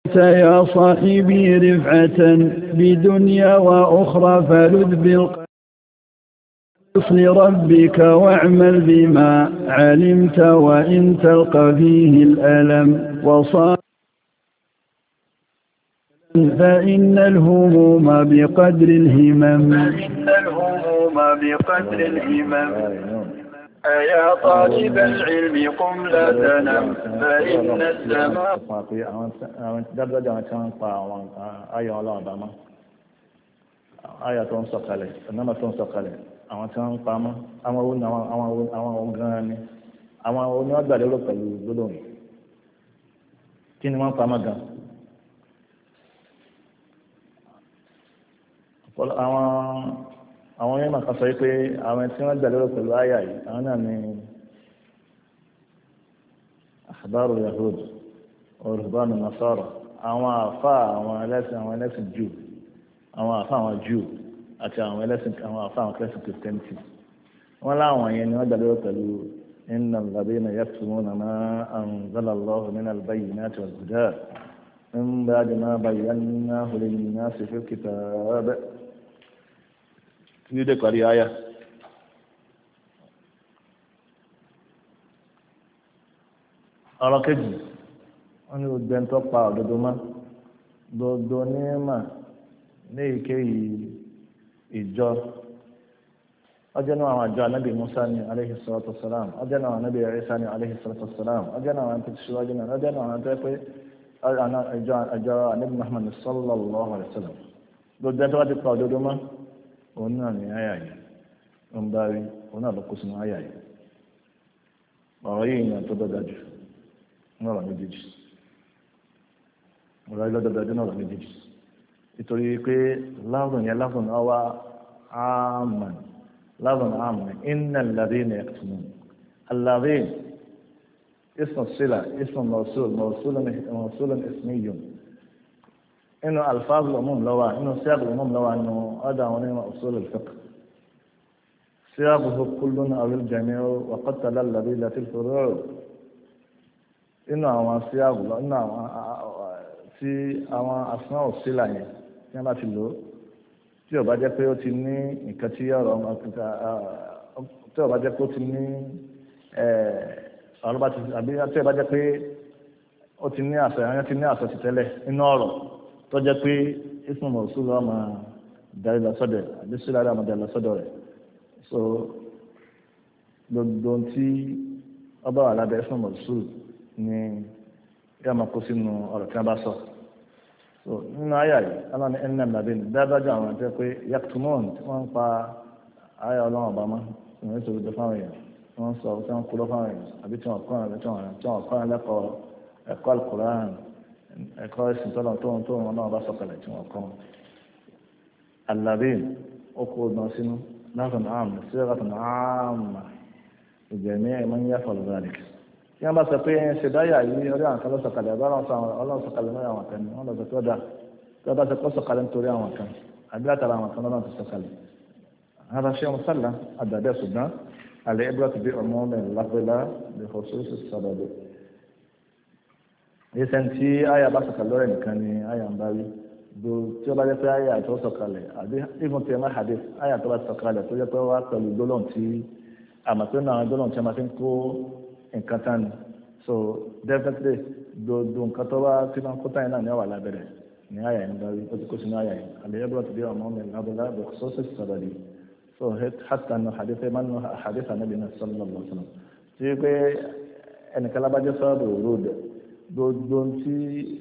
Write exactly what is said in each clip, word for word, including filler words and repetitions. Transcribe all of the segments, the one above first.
يا صاحبي رفعة بدنيا وأخرى فلذ بالقصر ربك واعمل بما علمت وإن تلقى فيه الألم وصار فإن الهموم بقدر الهمم فإن الهموم بقدر الهمم أيا طالب العلم قم لا تنم فإن السماء àyà tó ń sọ̀kalẹ̀ ìnáma tó ń sọ̀kalẹ̀ àwọn tí wọ́n ń pamọ́ àwọn owó àwọn àwọn àwọn ohun gan-an ni àwọn oníwàgbàlérò pẹ̀lú gbólóhùn kí ni wọ́n ń pamọ́ gan. àwọn àwọn onímọ̀ kan sọ pé àwọn tí wọ́n gbàlérò pẹ̀lú àyà yìí àwọn náà ni ahbaru yahud ruhbanu nasara àwọn àfa àwọn ẹlẹ́sìn àwọn ẹlẹ́sìn jù àwọn àfa àwọn Júù àti àwọn ẹlẹ́sìn àwọn àfa àwọn ẹlẹ́sìn kìrìtẹ́nìtì wọ́n láwọn yẹn ni wọ́n gbàlérò pẹ̀lú innal ladhina yaktumuna ma anzala Allahu minal bayyinati wal huda min ba'di ma bayyanahu lin-nasi fil kitab yìí dé parí àyà. ọ̀rọ̀ kejì wọ́n ní gbogbo ẹni tó pa òdodo mọ́ gbogbo onímọ̀ ní èyíkéyìí ìjọ ọjọ́ náà àwọn àjọ anábì Musa ní alayhi salatu wassalam ọjọ́ náà àwọn anábì Isa ní alayhi salatu wassalam ọjọ́ náà àwọn tó ti ṣíwájú náà ọjọ́ náà àwọn tó pé àjọ anábì Muhammad sallallahu alayhi wa sallam gbogbo ẹni tó bá ti pa òdodo mọ́ òun náà ní àyà yìí ó ń bá rí òun náà ló kó sínú àyà yìí ọ̀rọ̀ yìí ni àtọ́ dọ́gba jù ní ọ̀rọ̀ méjèèjì ọ̀rọ̀ yìí lọ́dọ̀dọ̀ jù ní ọ̀rọ̀ méjèèjì nítorí pé láwùn yẹn láwùn náà wá àmàn láwùn àmàn innal ladhina yaktumun alladhin ismu sila ismu mawsul mawsulun ismiyyun inú alfaz al-umum lọ́wọ́ inú siyaq al-umum lọ́wọ́ inú ọ̀dà àwọn onímọ̀ usul al-fiqh siyaquhu kullun aw al-jami'u wa qad talalla bi latil furu' inú àwọn siyaq inú àwọn tí àwọn asma òsílà yẹn tí wọ́n bá ti lò tí ó bá jẹ́ pé ó ti ní nǹkan tí ọ̀rọ̀ ọmọ kíkà tí ó bá jẹ́ pé ó ti ní ọ̀rọ̀ bá ti àbí tí ó bá jẹ́ pé ó ti ní àṣẹ àwọn ti ní àṣẹ ti tẹ́lẹ̀ nínú ọ̀rọ̀ tó jẹ́ pé ismu mawsul lọ́wọ́ máa darí lọ sọ́dọ̀ àbí sílẹ̀ àdá máa darí lọ sọ́dọ̀ rẹ̀ so gbogbo tí ọba wà lábẹ́ ismu mawsul ni yóò máa kó sínú ọ̀rọ̀ tí wọ́n bá sọ. so nínú àyà yìí aláàánú ẹnìnà nàbí ni dáadáa àwọn àti pé yaktumon tí wọ́n ń pa àyà ọlọ́run ọba mọ́ ìwọ̀n ètò ìdó fáwọn èèyàn wọ́n sọ tí wọ́n kúrò fáwọn èèyàn àbí tí wọ́n kọ́ àwọn tí wọ́n kọ́ àwọn lẹ́kọ̀ọ́ ẹ̀kọ́ alukur'an ẹ̀kọ́ ẹ̀sìn tọ́lọ̀ tó ń tó wọn náà bá sọ̀kalẹ̀ tí wọ́n kọ́ alábìn ó kó ọdún sínú láfún àmì síratun àmà ìjẹ̀mí ẹ̀ máa ń yàtọ̀ lọ́dọ̀ tí wọ́n bá sọ pé ṣe dáyà yìí orí àwọn kan ló sọ̀kalẹ̀ ọba ọlọ́run sọ̀kalẹ̀ lórí àwọn kan ní wọ́n lọ sọ pé ó dà tí wọ́n bá sọ pé ó sọ̀kalẹ̀ nítorí àwọn kan àbí látara àwọn kan lọ́nà tó sọ̀kalẹ̀ هذا شيء مسلم الدابع سودان العبرة بعموم اللفظ لا بخصوص السبب يسن tí àyà bá sọ̀kalẹ̀ lórí nìkan ni àyà ń bá wí do tí ó bá jẹ́ pé àyà tó sọ̀kalẹ̀ àbí even tí ẹ má hadith àyà tó bá sọ̀kalẹ̀ tó jẹ́ pé wá pẹ̀lú gbólóhùn tí àmọ́ tó náà gbólóhùn tí a máa fi ń kó nǹkan tán ni so definitely gbogbo nǹkan tó bá tí wọ́n kó tán yìí náà ní ọ̀wà lábẹ́rẹ̀ ní àyà yìí ń bá wí ó ti kó sínú àyà yìí العبرة بعموم اللفظ لا بخصوص السبب so حتى أنه حديث من حديث النبي صلى الله عليه وسلم tí pé ẹnìkan lábájẹ́ sọ́ọ̀bù òròdè gbogbo tí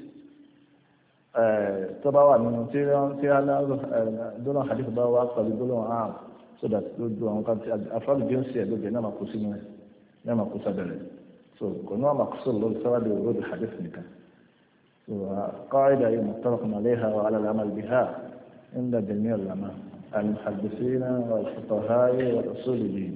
tó bá wà nínú tí tí gbólóhùn hadith bá wà pẹ̀lú gbólóhùn ààrùn so that gbogbo àwọn kan tí afọ́lù bí ó ń ṣe ẹ̀gbẹ́gbẹ́ náà máa kó sínú ẹ̀ náà máa kó sábẹ̀rẹ̀ so kò ní wọ́n máa kó sọ̀rọ̀ lórí sábàbí òròdè hadith nìkan so قاعدة متفق عليها وعلى العمل بها عند جميع العلماء المحدثين والفقهاء والأصوليين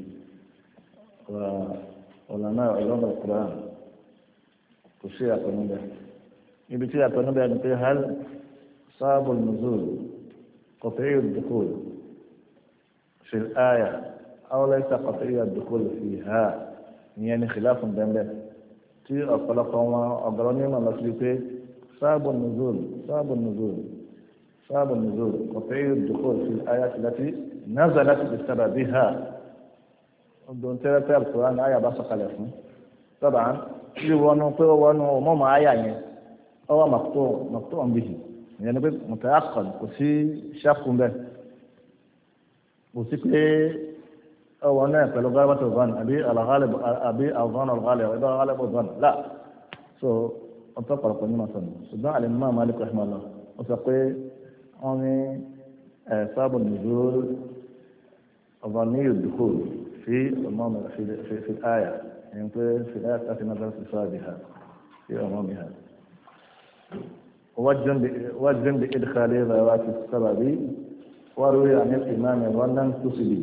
وعلماء علوم القرآن كشيء يقولون به يبتدي يقولون به هل صاب النزول قطعي الدخول في الآية أو ليس قطعي الدخول فيها يعني خلاف بين تي أطلقهما أقراني ما نسلته سبب النزول سبب النزول سبب النزول قطعي الدخول في الآيات التي نزلت بسببها دون ترى القرآن آية بس خلفنا طبعا يوانو يوانو مو آية يعني هو مقطوع مقطوع به يعني متيقن وفي شك به وفي أو أنا في غالبة الظن أبي الغالب أبي الظن الغالب إذا غالب الظن لا so أنتقل قلنا مثلا سبحان الإمام مالك رحمه الله وسقي أني سبب النزول ظني الدخول في أمام في في, في الآية يعني في الآية التي نزلت بسببها في أمامها وجن وجن بإدخال ذوات السبب وروي عن الإمام ظنا تسبي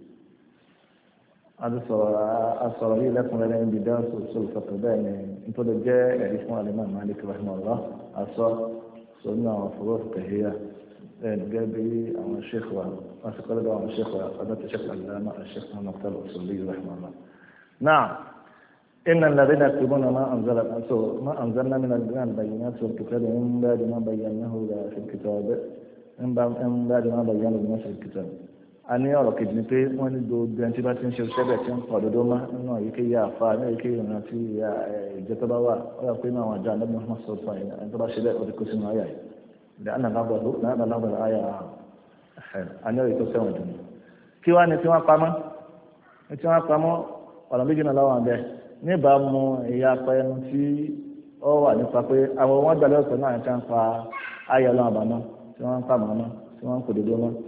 هذا الصراحي لكم لنا بداية سلسلة البيان انتو جاء يعرفون الإمام مالك رحمه الله أصلا سنة وفروض كهية جابي عن الشيخ وأسقل عن الشيخ وأدت الشيخ العلامة الشيخ محمد الأصولي رحمه الله. نعم إن الذين يكتبون ما أنزل ما أنزلنا من البينات والكتاب من بعد ما بيناه في الكتاب من بعد ما بيناه للناس في الكتاب. أني أرى كذي في وين دو بينتبه تنشر سبعة تن قادو ما إنه يكي يا فاعل يكي يناتي يا جتبوا ويا قيمة وجاء النبي محمد صلى الله عليه وسلم أنت راشد ودكوسين آية لأن لفظه لأن لفظ الآية حلو أنا يكوسين وجني كي وان يتوان قاما يتوان قاما ولا بيجينا لو عن ده níbàámu ìyapa ẹnu tí ó wà nípa pé àwọn wọn gbàlẹ́ ọ̀sẹ̀ náà ti ń pa ayọ̀ lọ́wọ́ àbámọ́ tí wọ́n ń pa mọ́ tí wọ́n ń kò dédé mọ́.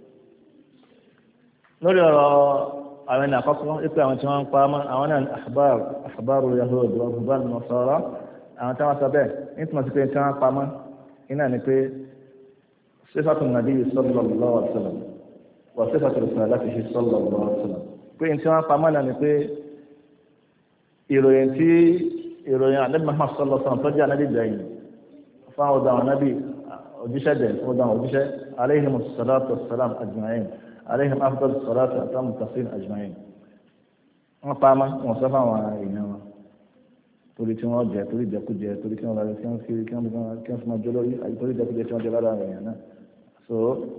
lórí ọ̀rọ̀ àwọn ènìyàn àkọ́kọ́ wípé àwọn tí wọ́n ń pa mọ́ àwọn náà ahbar ahbaru yahud wa ahbar nasara àwọn tí wọ́n sọ bẹ́ẹ̀ nítorí pé tí wọ́n pa mọ́ iná ni pé sífàtù nàbí sallallahu alaihi wasallam wà sífàtù risalatihi sallallahu alaihi wasallam pé tí wọ́n pa mọ́ náà ni pé ìròyìn tí ìròyìn ànábì Muhammad sallallahu alaihi wasallam tó jẹ́ ànábì gbẹ̀yìn fún àwọn ọ̀dọ́ ànábì òjíṣẹ́ dẹ̀ fún ọ̀dọ́ òjíṣẹ́ alayhim salatu wassalam ajma'in alayhim afdal salatu àtàwọn mutasin ajma'in wọ́n pa á má wọ́n sọ fáwọn èèyàn wọn torí tí wọ́n jẹ torí jẹkújẹ torí tí wọ́n bá kí wọ́n fi kí wọ́n kí wọ́n fi máa jọ lórí àti torí jẹkújẹ tí wọ́n jẹ lára èèyàn náà so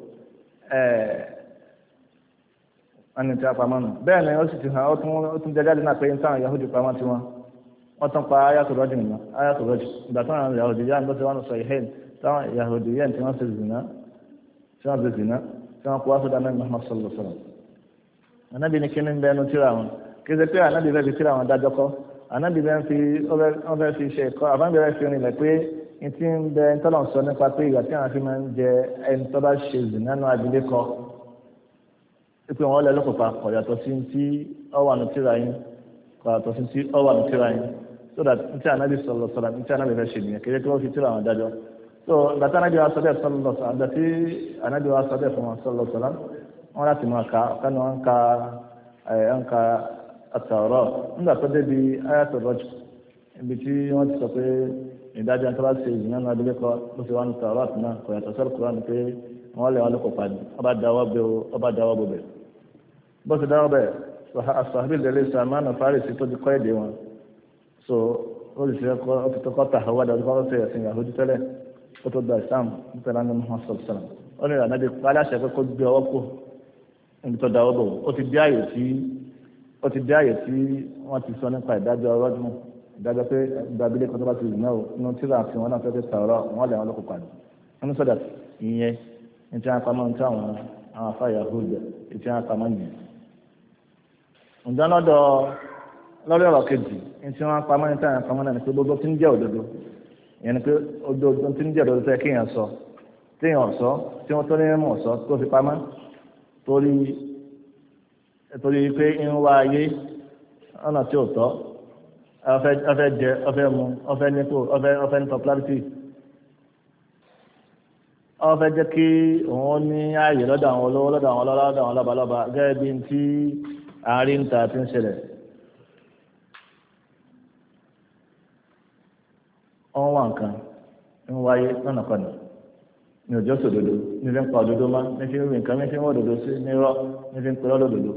ẹni tí a pamọ́ nù bẹ́ẹ̀ ni ó sì ti hàn ó tún ó tún jẹjáde náà pé táwọn Yahudi pamọ́ tí wọ́n wọ́n tún pa ayatul rajm nù ayatul rajm ìgbà táwọn Yahudi yá ń lọ́sẹ̀ wọn sọ ìhẹ́n táwọn Yahudi yẹn tí wọ́n ṣe zìnà tí wọ́n ṣe zìnà tí wọ́n kó wá sódà náà Muhammad sallallahu alaihi wasallam. Ànábì ní kíní bẹ́ẹ̀ nu tíra wọn kí ṣe pé ànábì bẹ́ẹ̀ fi tíra wọn dájọ́ kọ́ ànábì bẹ́ẹ̀ fi wọ́n bẹ́ẹ̀ fi ṣe ẹ̀kọ́ àbábẹ́ bẹ́ẹ̀ fi rìnlẹ̀ pé n ti ń bẹ ń tọ́lọ̀ sọ nípa pé ìgbà tí àwọn fi máa ń jẹ ẹni tó bá ṣe zìnà nù abilékọ ipe wọn lẹ lọkọpa kọ yàtọ̀ sí ti ọwọ àná tíra yín kọ yàtọ̀ sí ti ọwọ àná tíra yín so that n tí anabi sọlọ sọlọ n tí anabi fẹ́ ṣe nìyẹn kéde kí wọn fi tíra àwọn adájọ́ so gbàtà anabi wa sọdẹ sọlọ sọlọ àgbà tí anabi wa sọdẹ fún wọn sọlọ sọlọ wọn láti máa ka ọkàn ni wọn ka ẹ ń ka àtàwọrọ nígbà tó débi ayatul rajm ibi tí wọn ti sọ pé ìdájọ́ nípa ṣe ìyìnbọn náà abilékọ ló fi wọn tàwọrọ àti náà kọ yàtọ̀ sọlọ kúrò ní pé wọn lè wọn lọkọpa ní ọba dáwọ́ bẹ ọba dáwọ́ bọ bẹ bó ti dáwọ́ bẹ́ẹ̀ asọ̀hábí lẹ́lẹ́ sàmánà fárìsì tó ti kọ́ èdè wọn so ó lè ṣe ẹ̀kọ́ ó ti tó kọ́ tàhàwá dàbí kọ́ ṣe ẹ̀sìn Yahudi tẹ́lẹ̀ ó tó gba Islam nítorí àwọn ọmọ sọ̀rọ̀ sọ̀rọ̀ ó ní ìrànlọ́dẹ aláṣẹ pé kó gbé ọwọ́ kó níbi tó dáwọ́ bò ó ti dé àyè tí ó ti dé àyè tí wọ́n ti sọ nípa ìdájọ́ ọlọ́dún ìdájọ́ pé ìdábílẹ̀ kan tó bá ti rìn náà inú tíra àti wọn náà fẹ́ fẹ́ tààrọ̀ wọn lè wọn lóko pàdé wọn ní sọ́dà ìyẹn ní tí wọ́n pamọ́ ní tí àwọn àwọn afá Yahudi ní tí wọ́n pamọ́ yẹn ǹjẹ́ lọ́dọ̀ lórí ọ̀rọ̀ kejì ní tí wọ́n pamọ́ ní táyà pamọ́ náà ni pé gbogbo tí ń jẹ́ òdodo ìyẹn ni pé òdodo tí ń jẹ́ òdodo tẹ́ kéèyàn sọ téèyàn sọ tí wọ́n tó ní mọ̀ sọ tó fi pamọ́ torí torí pé ń wá ayé ọ̀nà tí ò tọ́ ọfẹ́ jẹ ọfẹ́ mu ọfẹ́ nípò ọfẹ́ ọfẹ́ ní popularity ọfẹ́ jẹ́ kí òun ní ààyè lọ́dọ̀ àwọn olówó lọ́dọ̀ àwọn ọlọ́lá lọ́dọ̀ àwọn lọ́balọ́ba gẹ́gẹ́ bí ti àárín ta ti ń ṣẹlẹ̀ ọ̀hún wà nǹkan ń wáyé lọ́nà kọ́nà ní òjò sòdodo ní fi ń pa òdodo má ní fi ń rìn nǹkan ní fi ń wọ́ òdodo sí ní rọ́ ní fi ń pè lọ́dọ̀ òdodo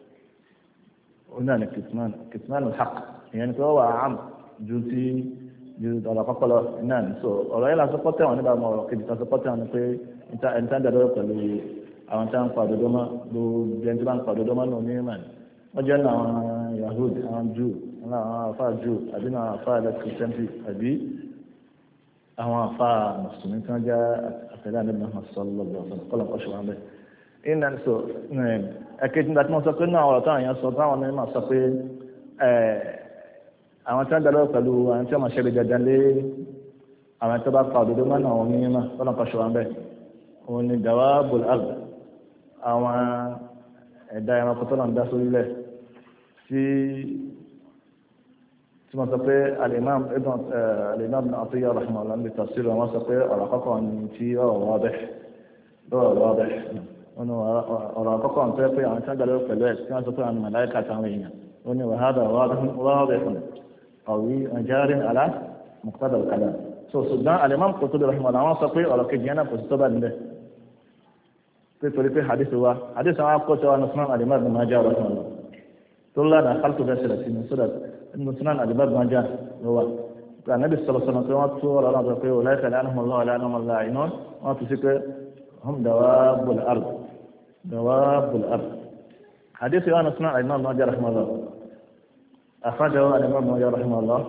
ó náà ní kìtìmánù kìtìmánù hàk ìyẹn ni pé ó wà ám ju ti ju ọ̀rọ̀ àkọ́kọ́ lọ náà ní so ọ̀rọ̀ yẹn la sọ́kọ́ tẹ̀wọ̀n nígbà mọ ọ̀rọ̀ kejì kan sọ́kọ́ tẹ̀wọ̀n ni pé ẹni tí wọ́n dàdọ́ pẹ̀lú àwọn tí wọ́n ń pa òdodo mọ́ gbogbo ẹni tí wọ́n ń pa òdodo mọ́ náà ní ìmọ̀ wọ́n jẹ́ náà àwọn Yahud àwọn Jew àwọn afa Jew àbí náà afa ẹlẹ́kìrìsìtẹ́ntì àbí àwọn afa mùsùlùmí tí wọ́n jẹ́ àtẹ̀lé àdébìnrin náà sọ́lọ́gbọ̀ kọ́lọ̀ kọ́ṣù wọn bẹ́ẹ̀. ìnà so ẹ̀kejì nígbà tí wọ́n sọ pé náà ọ̀rọ̀ táwọn èèyàn sọ táwọn onímọ̀ sọ pé àwọn tí wọ́n dàdọ́ pẹ̀lú àwọn tí wọ́n máa ṣẹlẹ̀ dandan lé àwọn tí wọ́n bá pa òdodo mọ́ náà wọ́n ní mímọ́ kọ́lọ̀ kọ́ṣù wọn bẹ́ẹ̀. òun ni dawabul ard àwọn ẹ̀dá ẹranko tó náà ń dá sórílẹ̀ tí tí wọ́n sọ pé alimam ibn alimam ibn Atiyya rahimahullah ní tafsir wọn sọ pé ọ̀rọ̀ àkọ́kọ́ ni tí ọ̀rọ̀ wadih lọ́rọ̀ wadih wọn ọ̀rọ̀ àkọ́kọ́ ń tẹ́ pé àwọn tí wọ́n gbàlẹ́ pẹ̀lú ẹ̀ tí wọ́n sọ pé àwọn màláíkà àtàwọn èèyàn wọn ni wàhádà wadih ọ̀wí jarin ala muqtada al-kalam so ṣùgbọ́n alimam Qurtubi rahimahullah wọn sọ pé ọ̀rọ̀ kejì yẹn náà kò sí tó bá nílẹ̀ pé torí pé hadith wa hadith àwọn akọ́ṣẹ́ wa nasunan alimam ibn Majah rahimahullah tó lánàá kálukú bẹ́ẹ̀ ṣẹlẹ̀ sínú sódà nasunan alimam ibn Majah ló wà pé anabi sọ̀rọ̀ sọ̀rọ̀ pé wọ́n tó ọ̀rọ̀ náà sọ pé wọ́n láìka lánàá mọ̀ lọ́wọ́ lánàá mọ̀ lọ́wọ́ àìná wọ́n tún sí pé hum dawabul ard dawabul ard hadith wa nasunan alimam ibn Majah rahimahullah akhrajahu alimam ibn Majah rahimahullah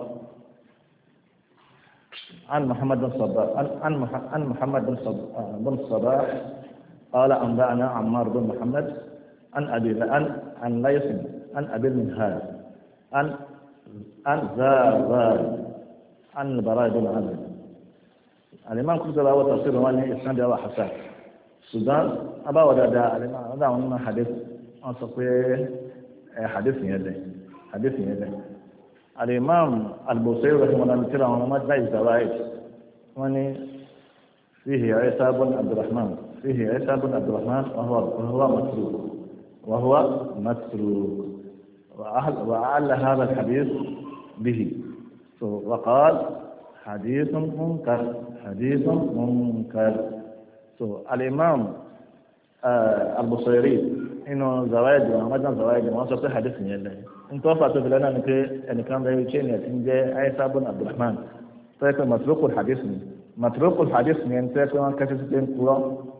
عن محمد بن صباح عن عن محمد بن بن صباح قال أنبأنا عمار بن محمد عن أبي عن عن ليث عن أبي المنهال عن عن زار عن البراء بن عازب الإمام قلت له هو تفسير وانه إسناد هو حسن السودان أبا ودا الإمام هذا من حديث أصفي حديث يده حديث يده الإمام البوصيري رحمه الله تعالى ما جاء الزوائد واني فيه عيسى بن عبد الرحمن فيه عيسى بن عبد الرحمن وهو وهو متروك وهو متروك وأعل هذا الحديث به وقال حديث منكر حديث منكر so الإمام آه البصيري إنه زوايد ومجمع زوايد ما صار حديث يله إن توفى تفلنا إنك إن كان ذي شيء يتنجى عيسى بن عبد الرحمن فيكون متروك الحديث متروك الحديث من تكون كتسين كورا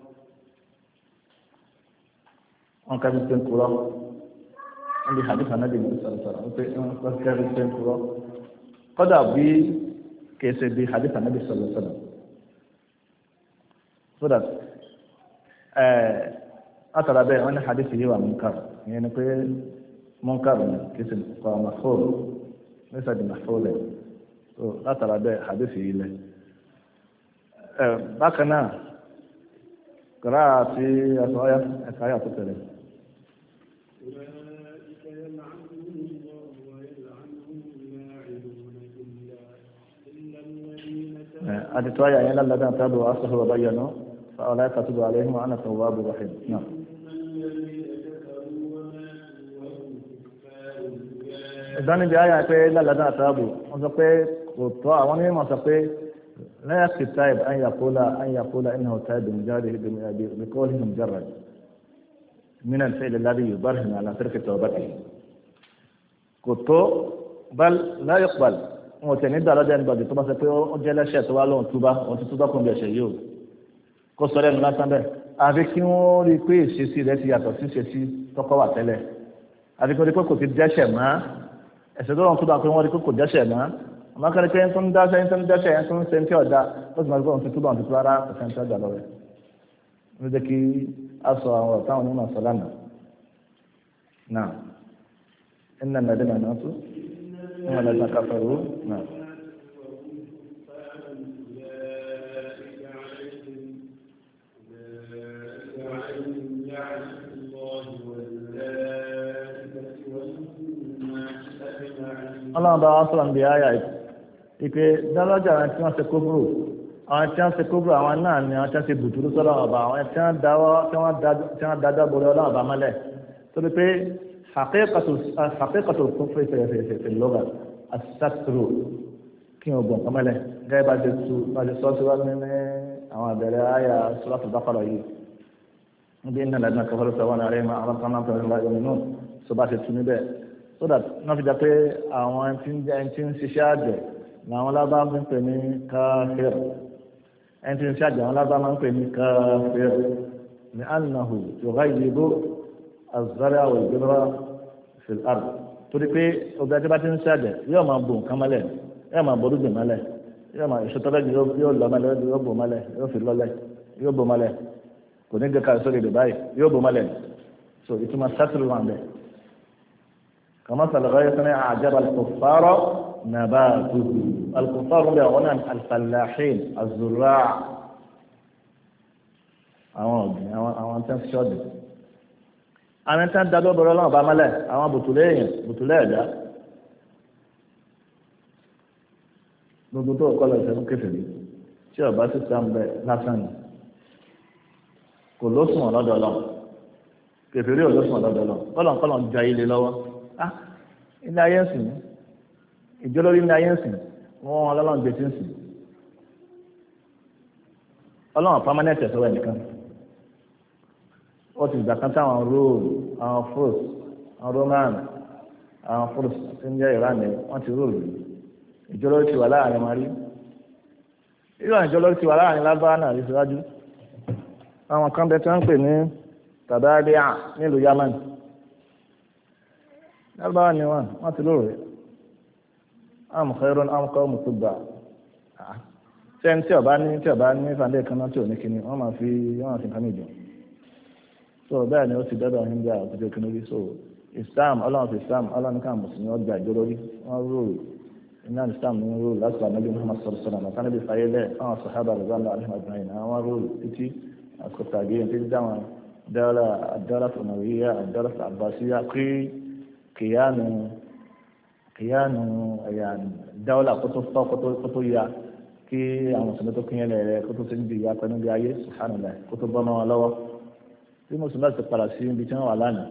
أن كتسين كورا عندي حديث عن النبي صلى الله عليه وسلم كتسين كورا قد أبي كيس بي حديث عن النبي صلى الله عليه وسلم so that أترى به أن حديثه هو منكر يعني كل منكر كيس مفعول ليس بمفعول so أترى به حديثه له bákan náà kọ́ra àti àtọ́yà ẹ̀ka ayà tó tẹ̀lé. àdìtọ́ ayà yẹn lálẹ́ dáná tábìlì wàá sọ̀rọ̀ bá yẹnu fàlẹ́ kàtúbù àlẹ́hìn wọn àti ọ̀wá àbúrò rahim náà. ìdánilẹ̀ ayà pé lálẹ́ dáná tábìlì wọ́n sọ pé kò tọ́ àwọn onímọ̀ sọ pé لا يكفي التائب أن يقول أن يقول إنه تائب بمجرد بقوله مجرد من الفعل الذي يبرهن على ترك توبته قلت بل لا يقبل وتنيد على جانب بعد توبة سكوا جل شيء توالون توبة وتتوبة كم بيشيو كسر الناس عنده أذكي وريكوي سيسي ذاتي ياتو سيسي تقوى تله أذكي وريكوي كتير جاشة ما أسدورون توبة كم وريكوي كتير جاشة ما àmọ́ kẹ́lẹ́ pé ń tún dáṣẹ́ ń tún dáṣẹ́ ń tún ṣe ń tí ọ̀dà ó sì máa gbọ́ ohun tuntun bá ohun tuntun rárá kò sẹ́ni tí ọ̀dà lọ́wọ́ ló jẹ́ kí a sọ àwọn ọ̀tá àwọn onímọ̀ sọ lánàá náà iná nàdínà náà tún ní ọ̀lẹ́dínà káfẹ́rú náà. ọlọ́run bá wá sọ̀rọ̀ níbi ayà ìpè dálájà àwọn tí wọ́n ṣe kóbúrò àwọn tí wọ́n ṣe kóbúrò àwọn náà ni àwọn tí wọ́n ṣe bùtúrú sọ́dọ̀ ọba àwọn tí wọ́n dáwọ́ tí wọ́n dájọ́ borí ọlọ́run ọba mọ́lẹ̀ torí pé haqiqatu kufri fèfèfè lọ́gà asátúrò kí wọ́n gbọ̀n kọ́mọ́lẹ̀ gẹ́gẹ́ bá ti tu bá ti sọ́ sí wá ní àwọn àbẹ̀rẹ̀ ayà suratul Baqara yìí níbi iná lẹ́dínà kafaru sọ̀wọ́n náà rẹ̀ máa àwọn kan náà tẹ̀lé láyé nínú so bá ti tu níbẹ̀ so that náà fi jẹ́ pé àwọn tí ń jẹ́ tí ń ṣiṣẹ́ àjẹ́ làwọn lábá ń pè ní káfíìr ẹni tí ń ṣáàjì àwọn lábá máa ń pè ní káfíìr ní annahu yughayyibu az-zar'a wal-bidra fil ard torí pé ọgbà tí bá ti ń ṣáàjì yóò máa bò nǹkan mọ́lẹ̀ yóò máa borúgbè mọ́lẹ̀ yóò máa èso tọ́lẹ̀ yóò lọ mọ́lẹ̀ yóò bò mọ́lẹ̀ yóò fi lọ́lẹ̀ yóò bò mọ́lẹ̀ kò ní gẹ́ka sórí rẹ̀ báyìí yóò bò mọ́lẹ̀ so ìtumọ̀ sátìrì wà bẹ́ẹ̀ kàmá sàlùkọ́ yẹn sẹ́ni àjẹbà al-kuffara nabatuhu al-kuffara bẹ́ẹ̀ wọ́n náà al-fallahin az-zurra' àwọn ọ̀gbìn àwọn tẹ́ ń ṣọ́ọ̀dì àwọn tẹ́ ń dájọ́ bọ̀rọ̀ lọ́wọ́ bá mọ́lẹ̀ àwọn bùtùlẹ̀ èèyàn bùtùlẹ̀ ẹ̀dá gbogbo tó kọ́ lọ sẹ́nu kéfèé tí ọba sì sá ń bẹ lásán ni kò lóṣùn ọ̀lọ́dọ̀ lọ kéfèé rí olóṣùn ọ̀lọ́dọ̀ lọ kọ́lọ̀ kọ́lọ̀ ń ja ilé lọ́wọ́ ah ilé ayé ń sìn ìjọlórí ilé ayé ń sìn wọ́n ọlọ́run gbé tí ń sìn ọlọ́run pámánẹ́tì ẹ̀sọ́ ẹ̀ nìkan ó ti gbà kan táwọn róòlù àwọn fúrúùs àwọn roman àwọn fúrúùs tí ń jẹ́ ìránì wọ́n ti róòlù ìjọlórí ti wà láàrin wọn rí irú àwọn ìjọlórí ti wà láàrin lábára náà rí síwájú àwọn kan bẹ tí wọ́n ń pè ní tàdáàdíà nílùú yamani lábára ni wọ́n wọ́n ti lóòrè am khairun am qawmu tubba sẹ́ni tí ọba ní tí ọba ní fàndé kan náà tí ò ní kíní wọ́n máa fi wọ́n máa fi nǹkan mìíràn so bẹ́ẹ̀ ni ó ti dọ́dọ̀ India àti kíní rí so Islam ọlọ́run fi Islam ọlọ́run ká mùsùlùmí ọjà ìjọlórí wọ́n rúurú iná Islam ní rúurú lásìkò ànábì Muhammad sallallahu alaihi wasallam àtànábì fàyè lẹ̀ fáwọn sàhábà rẹ̀ zánlá alhamdulilayi àwọn rúurú títí àkókò àgbéyìn títí dáwọn dáwọ́lá àdáwọ́lá fúnàwíyá àdáwọ́lá àbáṣíyá kí kìyànù kìyànù ẹ̀yà dáwọ́lá kótó fọ́ kótó ya kí àwọn mùsùlùmí tó kínyẹn lẹ̀ kótó tó ń di ìyá pẹ̀lú bí ayé subhanallah kótó bọ́ mọ́ wọn lọ́wọ́ tí mùsùlùmí ti padà sí ibi tí wọ́n wà lánàá